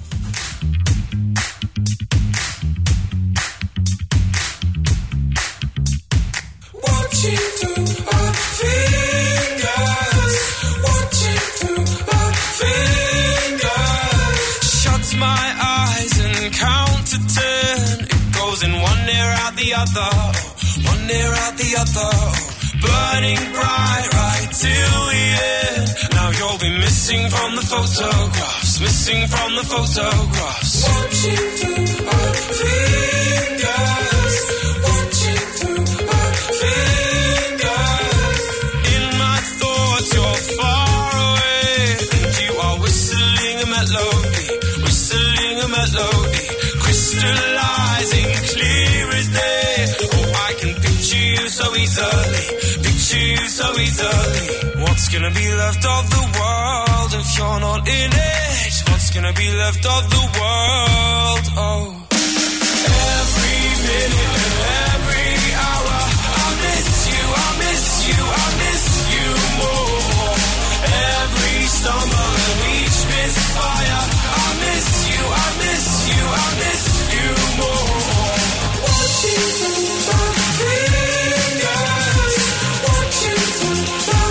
Watching through our fingers, watching through our fingers. Shut my eyes and count to ten. It goes in one ear out the other, one ear out the other. Burning bright right till the end. Now you'll be missing from the photographs, missing from the photographs. Watching through our fingers, watching through our fingers. In my thoughts you're far away, and you are whistling a melody, whistling a melody, crystallizing clear as day. Oh, I can picture you so easily, picture you so easily. What's gonna be left of the world if you're not in it? What's gonna be left of the world? Oh, every minute and every hour, I miss you, I miss you, I miss you more. Every stumble and each misfire, I miss you, I miss you, I miss you more. Watching through my fingers, watching through my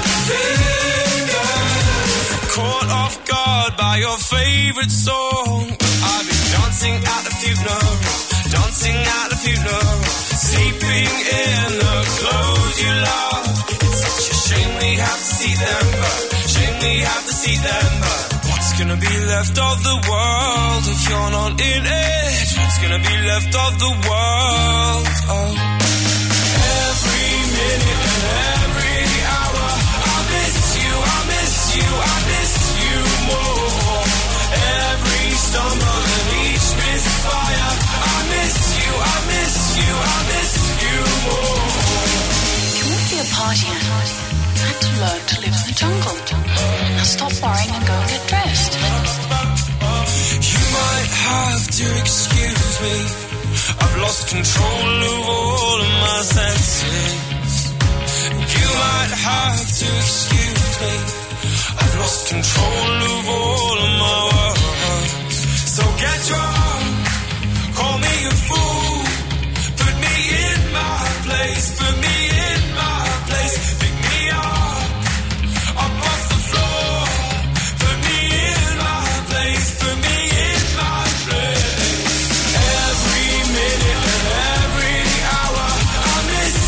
fingers. Caught off guard by your favorite song, I've been dancing at the funeral, dancing at the funeral, sleeping in the clothes you love. It's such a shame we have to see them burn, shame we have to see them burn. What's gonna be left of the world if you're not in it? What's gonna be left of the world? Oh, every minute and every hour, I miss you, I miss you, I miss you more. Every stumble and each misfire, I miss you, I miss you, I miss you more. Can we be a party animal? I had to learn to live in the jungle. Now stop worrying and go and get dressed. You might have to excuse me, I've lost control of all of my senses. You might have to excuse me, I've lost control of all of my words. So get drunk, call me a fool, put me in my place, put me in my place, pick me up, up off the floor, put me in my place, put me in my place. Every minute and every hour, I miss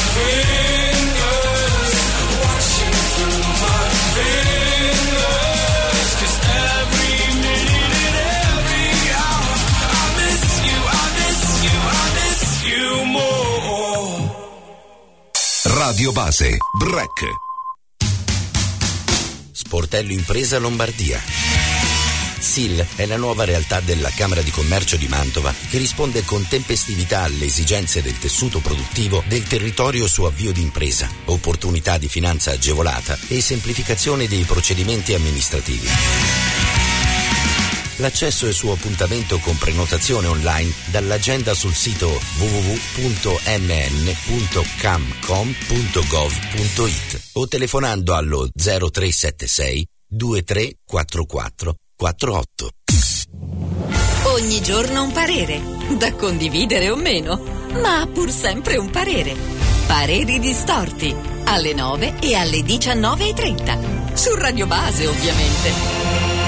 fingers, watching through my fingers, 'cause every minute and every hour I miss you, I miss you, I miss you more. Radio Base, Break. Sportello Impresa Lombardia. S I L è la nuova realtà della Camera di Commercio di Mantova che risponde con tempestività alle esigenze del tessuto produttivo del territorio su avvio di impresa, opportunità di finanza agevolata e semplificazione dei procedimenti amministrativi. L'accesso è su appuntamento con prenotazione online dall'agenda sul sito w w w punto m n punto camcom punto gov punto i t o telefonando allo zero tre sette sei due tre quattro quattro quattro otto. Ogni giorno un parere, da condividere o meno, ma pur sempre un parere. Pareri distorti, alle nove e alle diciannove e trenta, su Radio Base ovviamente.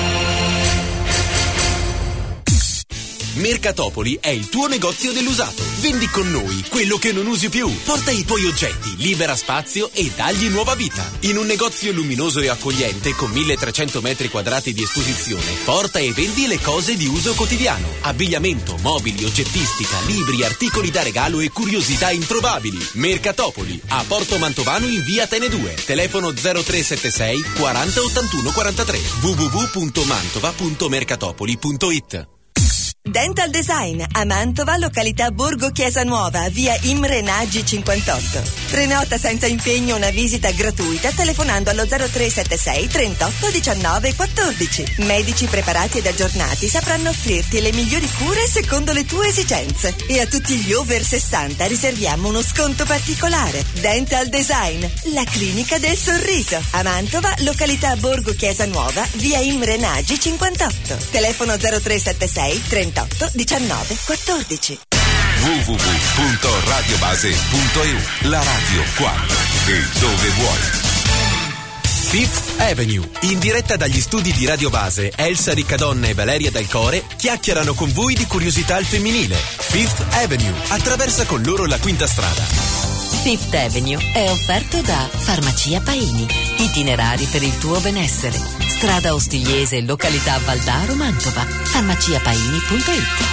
Mercatopoli è il tuo negozio dell'usato. Vendi con noi quello che non usi più. Porta i tuoi oggetti, libera spazio e dagli nuova vita. In un negozio luminoso e accogliente con milletrecento metri quadrati di esposizione, porta e vendi le cose di uso quotidiano. Abbigliamento, mobili, oggettistica, libri, articoli da regalo e curiosità introvabili. Mercatopoli, a Porto Mantovano in via Atene due. Telefono zero tre sette sei quaranta ottantuno quarantatré. w w w punto mantova punto mercatopoli punto i t. Dental Design a Mantova, località Borgo Chiesa Nuova, via Imre Nagy cinquantotto. Prenota senza impegno una visita gratuita telefonando allo zero tre sette sei trentotto diciannove quattordici. Medici preparati ed aggiornati sapranno offrirti le migliori cure secondo le tue esigenze. E a tutti gli over sessanta riserviamo uno sconto particolare. Dental Design, la clinica del sorriso. A Mantova, località Borgo Chiesa Nuova, via Imre Nagy cinquantotto. Telefono zero tre sette sei trentotto diciannove quattordici. w w w punto radiobase punto i u. La radio quando e dove vuoi. Fifth Avenue, in diretta dagli studi di Radio Base, Elsa Riccadonna e Valeria Del Core chiacchierano con voi di curiosità al femminile. Fifth Avenue attraversa con loro la quinta strada. Fifth Avenue è offerto da Farmacia Paini, itinerari per il tuo benessere. Strada Ostigliese, località Valdaro, Mantova. farmacia paini punto i t.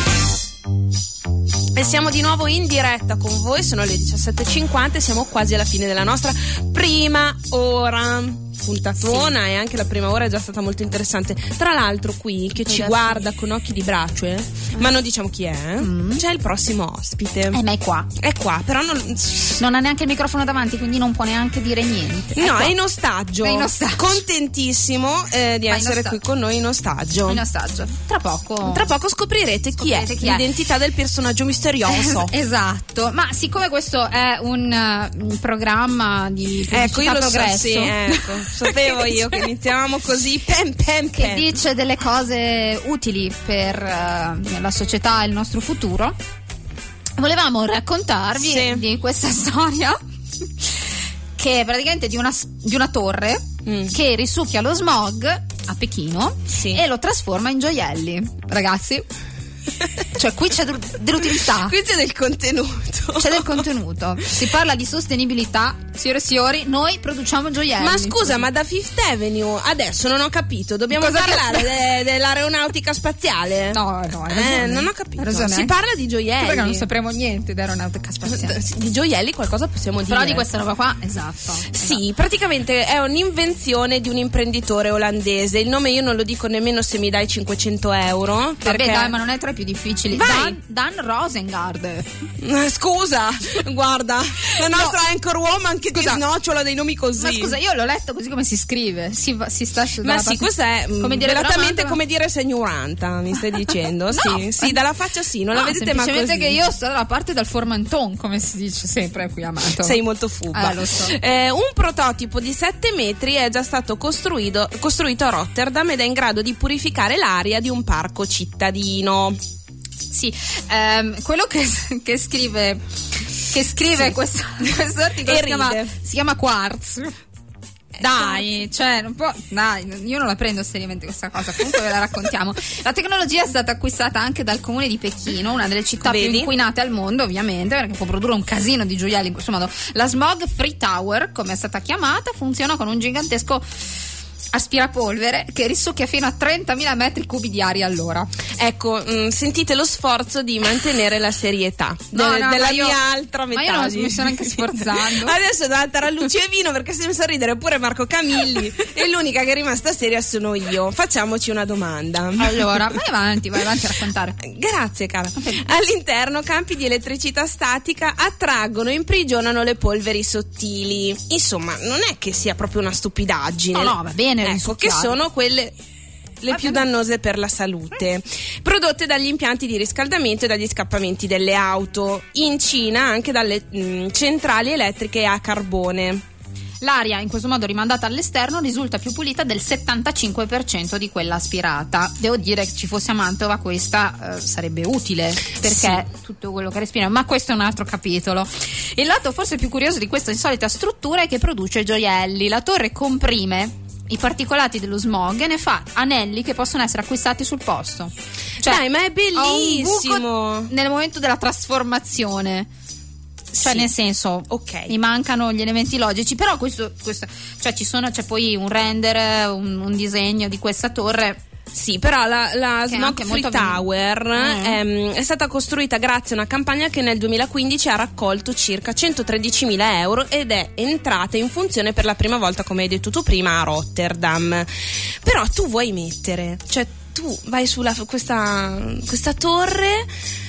E siamo di nuovo in diretta con voi, sono le diciassette e cinquanta e siamo quasi alla fine della nostra prima ora. Puntatona, sì. E anche la prima ora è già stata molto interessante. Tra l'altro qui che ci guarda con occhi di brace, mm. ma non diciamo chi è, mm. c'è il prossimo ospite. Eh, ma è qua. È qua, però non... non ha neanche il microfono davanti, quindi non può neanche dire niente. No, è, è in ostaggio. È in ostaggio. Contentissimo eh, di ma essere qui con noi in ostaggio. In ostaggio. Tra poco. Tra poco scoprirete, scoprirete chi è, chi è l'identità del personaggio misterioso. Esatto. Ma siccome questo è un, un programma di ecco, io lo progresso, so, sì, ecco. Sapevo io che iniziavamo così, pem, pem, pem. Che dice delle cose utili per uh, la società e il nostro futuro. Volevamo raccontarvi sì. di questa storia che è praticamente di una, di una torre mm. che risucchia lo smog a Pechino sì. e lo trasforma in gioielli, ragazzi. Cioè qui c'è dell'utilità, qui c'è del contenuto, c'è del contenuto. Si parla di sostenibilità, signore e signori, noi produciamo gioielli. Ma scusa, ma da Fifth Avenue adesso non ho capito, dobbiamo cosa parlare de- dell'aeronautica spaziale? No, no, eh, non ho capito. Si parla di gioielli. Perché non sapremo niente di aeronautica spaziale. Di gioielli qualcosa possiamo dire. Però di questa roba qua, esatto. Sì, esatto. praticamente è un'invenzione di un imprenditore olandese. Il nome io non lo dico nemmeno se mi dai cinquecento euro. Perché... Vabbè, dai, ma non è tra i più difficili. Dan, Dan Rosengard. Scusa, guarda, la nostra no. anchor woman che scusa. ti snocciola dei nomi così. Ma scusa, io l'ho letto così come si scrive. Si, si sta Ma sì, questo è come dire, velatamente come dire segnoranta, mi stai dicendo? no. Sì, sì, dalla faccia sì, non no, la vedete mai così. Semplicemente che io sto dalla parte del formanton, come si dice sempre qui a Mantova. Sei molto fubba. Ah, lo so. Eh, un prototipo di sette metri è già stato costruito, costruito a Rotterdam ed è in grado di purificare l'aria di un parco cittadino. Sì, ehm, quello che, che scrive che scrive sì. questo, questo articolo si chiama, si chiama Quartz. Dai, cioè, non può, dai, io non la prendo seriamente questa cosa, comunque ve la raccontiamo. La tecnologia è stata acquistata anche dal comune di Pechino, una delle città Vedi? più inquinate al mondo, ovviamente, perché può produrre un casino di gioielli in questo modo. La Smog Free Tower, come è stata chiamata, funziona con un gigantesco aspirapolvere che risucchia fino a trentamila metri cubi di aria all'ora. Ecco, mh, sentite lo sforzo di mantenere la serietà No, de- no, della ma io- mia altra metà. ma io non di- mi sto neanche sforzando. Adesso davanti a luce e vino, perché se mi fa ridere pure Marco Camilli e l'unica che è rimasta seria sono io. Facciamoci una domanda. Allora, vai avanti, vai avanti a raccontare. Grazie, cara. All'interno campi di elettricità statica attraggono e imprigionano le polveri sottili. Insomma, non è che sia proprio una stupidaggine. No, no, va bene, Ecco, che risucchiare. sono quelle le più dannose per la salute, prodotte dagli impianti di riscaldamento e dagli scappamenti delle auto, in Cina anche dalle mh, centrali elettriche a carbone. L'aria in questo modo rimandata all'esterno risulta più pulita del settantacinque per cento di quella aspirata. Devo dire che ci fosse a Mantova questa eh, sarebbe utile, perché tutto quello che respiriamo, ma questo è un altro capitolo. Il lato forse più curioso di questa insolita struttura è che produce gioielli. La torre comprime i particolati dello smog e ne fa anelli che possono essere acquistati sul posto. Cioè, Dai, ma è ha un buco bellissimo! nel momento della trasformazione. Cioè, Sì. nel senso, Ok. mi mancano gli elementi logici, però questo, questo cioè ci sono, c'è poi un render, un, un disegno di questa torre. Sì, però la, la Che è Smog anche Free molto Tower Mm. ehm, è stata costruita grazie a una campagna che nel duemilaquindici ha raccolto circa centotredicimila euro ed è entrata in funzione per la prima volta, come hai detto tu prima, a Rotterdam. Però tu vuoi mettere, cioè tu vai sulla questa, questa torre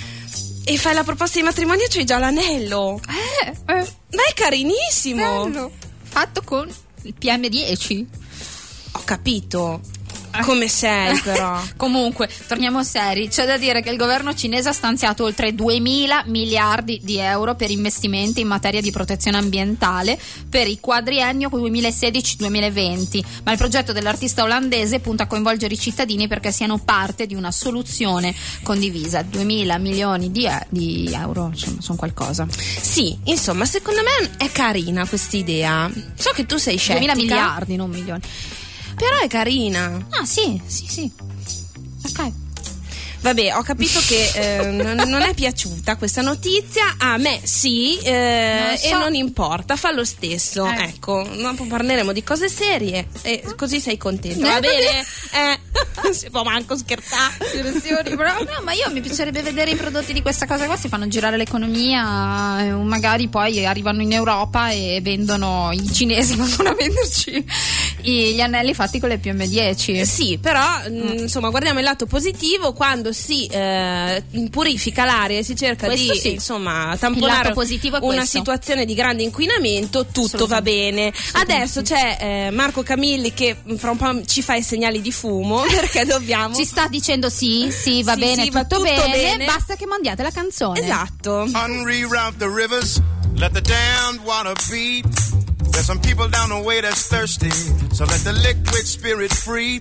e fai la proposta di matrimonio e c'hai già l'anello. Eh, eh, Ma è carinissimo. bello. Fatto con il P M dieci. Ho capito. Come sei però? Comunque, torniamo seri. C'è da dire che il governo cinese ha stanziato oltre duemila miliardi di euro per investimenti in materia di protezione ambientale per il quadriennio duemilasedici duemilaventi, ma il progetto dell'artista olandese punta a coinvolgere i cittadini perché siano parte di una soluzione condivisa. duemila milioni di, e- di euro, insomma, sono qualcosa. Sì, insomma, secondo me è carina questa idea. So che tu sei scettica. duemila miliardi, non milioni. Però è carina. Ah, sì, sì, sì. Ok. Vabbè, ho capito che eh, non, non è piaciuta questa notizia. A me sì, eh, Non so. e non importa, fa lo stesso. Eh. Ecco, dopo parleremo di cose serie e così sei contento. Eh, Va va bene? Eh, non si può manco scherzare. Però, no, ma io mi piacerebbe vedere i prodotti di questa cosa qua, si fanno girare l'economia, eh, magari poi arrivano in Europa e vendono, i cinesi vanno a venderci i- gli anelli fatti con le P M dieci. Sì, però mh, insomma guardiamo il lato positivo. Quando si eh, purifica l'aria e si cerca Questo di sì. insomma Il lato tamponare positivo è una questo. situazione di grande inquinamento, tutto va bene. Adesso c'è eh, Marco Camilli che mh, fra un po' ci fa i segnali di fumo perché dobbiamo Ci sta dicendo sì, sì, va Sì, bene, sì, va tutto, tutto bene, bene. basta che mandiate la canzone. Esatto. Unreroute the rivers, let the damned water beat. There's some people down the way that's thirsty, so let the liquid spirit free.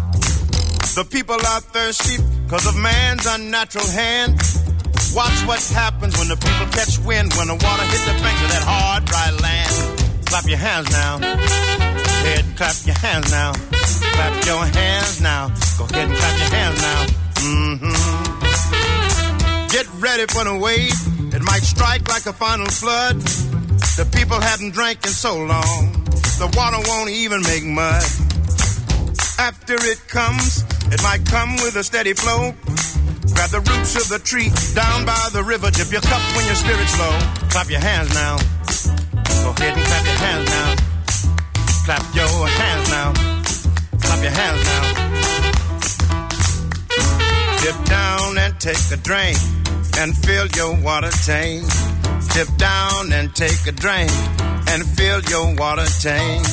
The people are thirsty because of man's unnatural hand. Watch what happens when the people catch wind, when the water hits the banks of that hard, dry land. Clap your hands now. Go ahead and clap your hands now. Clap your hands now. Go ahead and clap your hands now. Mm-hmm. Get ready for the wave. It might strike like a final flood. The people haven't drank in so long. The water won't even make mud. After it comes, it might come with a steady flow. Grab the roots of the tree down by the river. Dip your cup when your spirit's low. Clap your hands now. Go ahead and clap your hands now. Clap your hands now. Clap your hands now. Dip down and take a drink and fill your water tank. Dip down and take a drink and fill your water tank.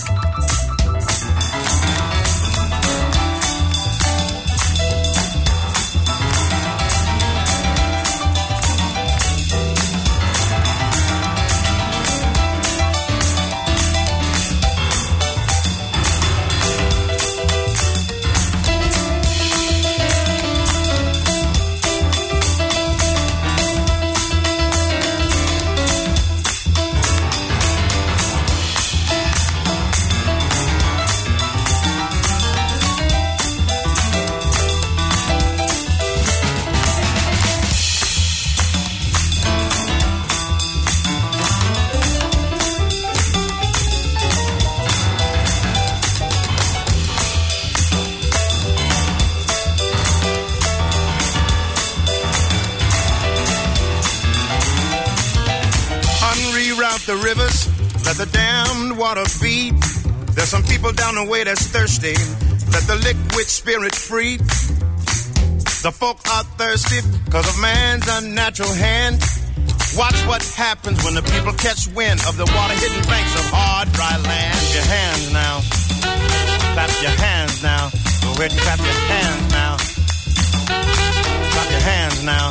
rivers, let the damned water beat. There's some people down the way that's thirsty. Let the liquid spirit free. The folk are thirsty because of man's unnatural hand. Watch what happens when the people catch wind of the water-hidden banks of hard, dry land. Your hands now. Clap your hands now. Go ahead and clap your hands now. Clap your hands now.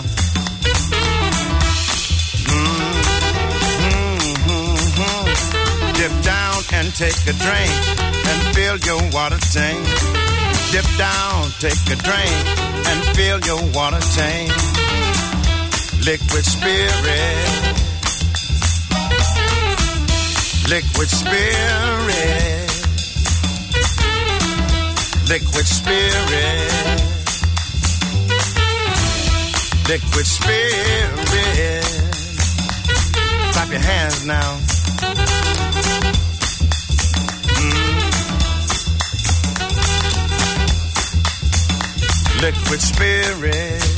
Mm-hmm. Dip down and take a drink and fill your water tank. Dip down, take a drink and fill your water tank. Liquid spirit, liquid spirit, liquid spirit, liquid spirit. Clap your hands now. Mm. Liquid spirit.